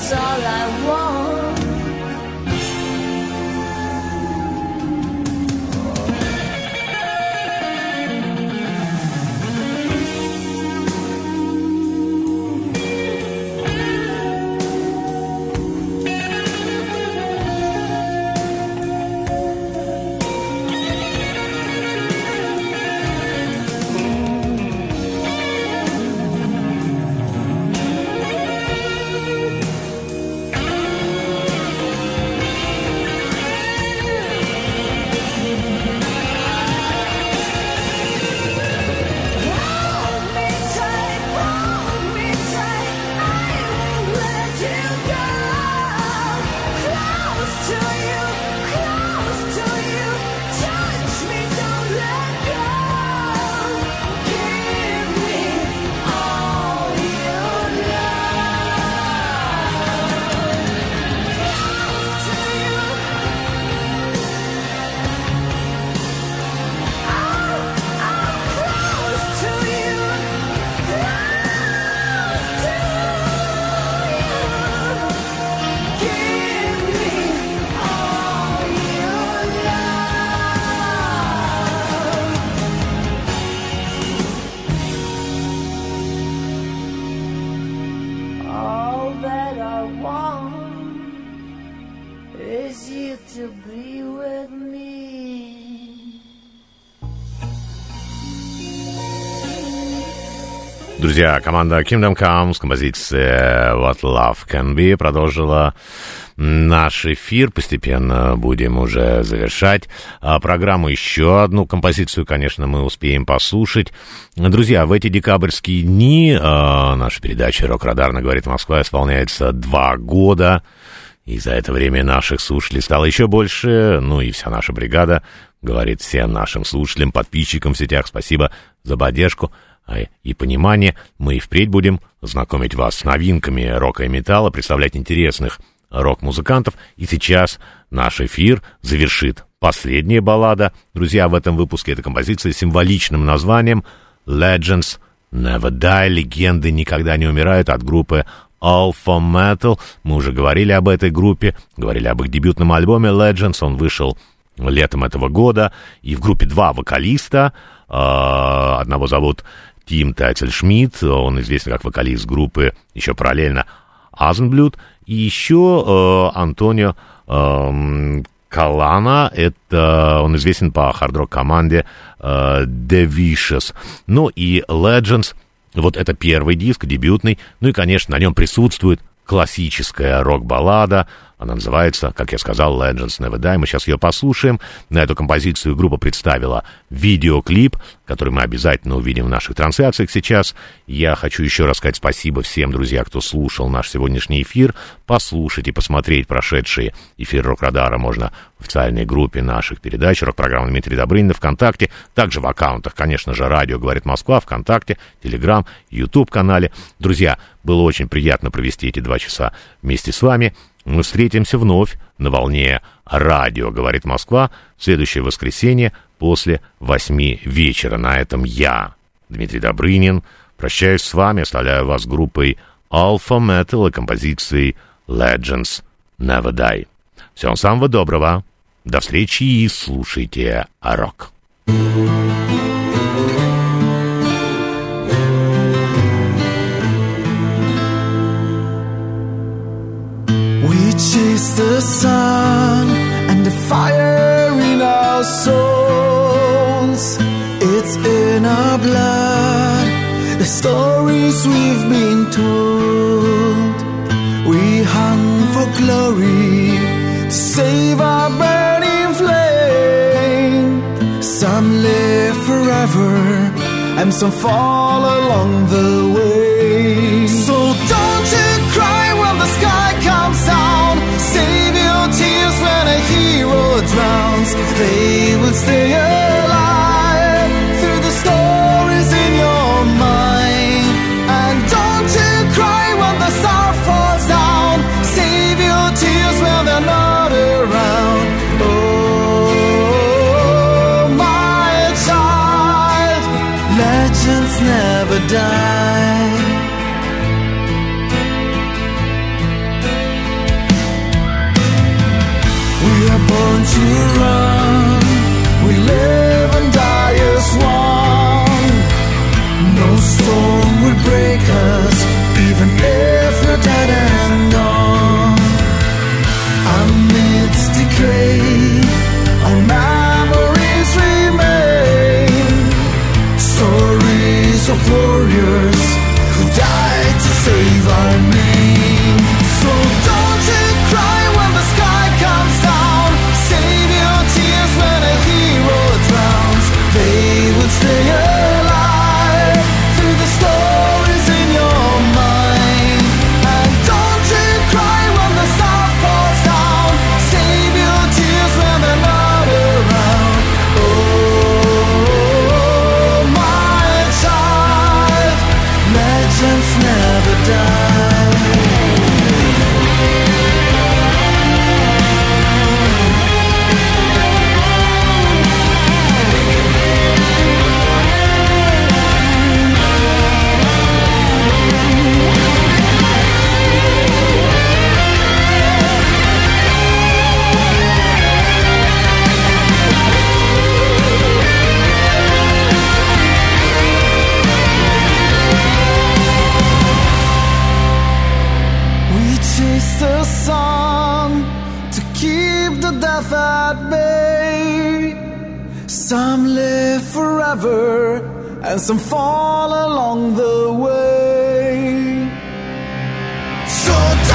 is all I want. All that I want is you to be with me. Друзья, команда Kingdom Come с композицией What Love Can Be продолжила наш эфир. Постепенно будем уже завершать программу. Еще одну композицию, конечно, мы успеем послушать. Друзья, в эти декабрьские дни наша передача «Рок-Радар» на «Говорит Москва» исполняется 2 года. И за это время наших слушателей стало еще больше. Ну и вся наша бригада говорит всем нашим слушателям, подписчикам в сетях спасибо за поддержку и понимание. Мы и впредь будем знакомить вас с новинками рока и металла, представлять интересных рок-музыкантов. И сейчас наш эфир завершит последняя баллада. Друзья, в этом выпуске эта композиция с символичным названием «Legends Never Die». Легенды никогда не умирают, от группы Alpha Metal. Мы уже говорили об этой группе, говорили об их дебютном альбоме Legends. Он вышел летом этого года. И в группе 2 вокалиста. Одного зовут Тим Тайтельшмидт, он известен как вокалист группы еще параллельно Азенблюд, и еще Антонио Калана, это он известен по хард-рок команде The Vicious. Ну и Legends, вот это первый диск, дебютный, ну и, конечно, на нем присутствует классическая рок-баллада. Она называется, как я сказал, Legends Never Die. Мы сейчас ее послушаем. На эту композицию группа представила видеоклип, который мы обязательно увидим в наших трансляциях сейчас. Я хочу еще раз сказать спасибо всем, друзья, кто слушал наш сегодняшний эфир. Послушать и посмотреть прошедшие эфиры Рок-Радара можно в официальной группе наших передач «Рок-программа» Дмитрия Добрынина ВКонтакте, также в аккаунтах, конечно же, «Радио говорит Москва», ВКонтакте, Телеграм, Ютуб-канале. Друзья, было очень приятно провести эти 2 часа вместе с вами. Мы встретимся вновь на волне «Радио говорит Москва» в следующее воскресенье после 8 вечера. На этом я, Дмитрий Добрынин, прощаюсь с вами, оставляю вас с группой Alpha Metal и композицией Legends Never Die. Всего самого доброго. До встречи и слушайте рок. We chase the sun and the fire in our souls. It's in our blood, the stories we've been told. We hunt for glory to save our burning flame. Some live forever and some fall along the way. So don't you cry when the sky comes down. Save your tears when a hero drowns. They will stay alive through the stories in your mind. And don't you cry when the star falls down. Save your tears when they're not around. Oh, my child, legends never die. don't you run. We live and die as one. No storm will break us, even if you're dead and gone. Amidst decay, our memories remain. Stories of warriors who died to save our name. So don't you cry when the sky comes down. Save your tears when a hero drowns. They will stay alive through the stories in your mind. And don't you cry when the sun falls down. Save your tears when they're not around. Oh, my child, legends never die. We chase the sun to keep the death at bay. Some live forever and some fall along the way. So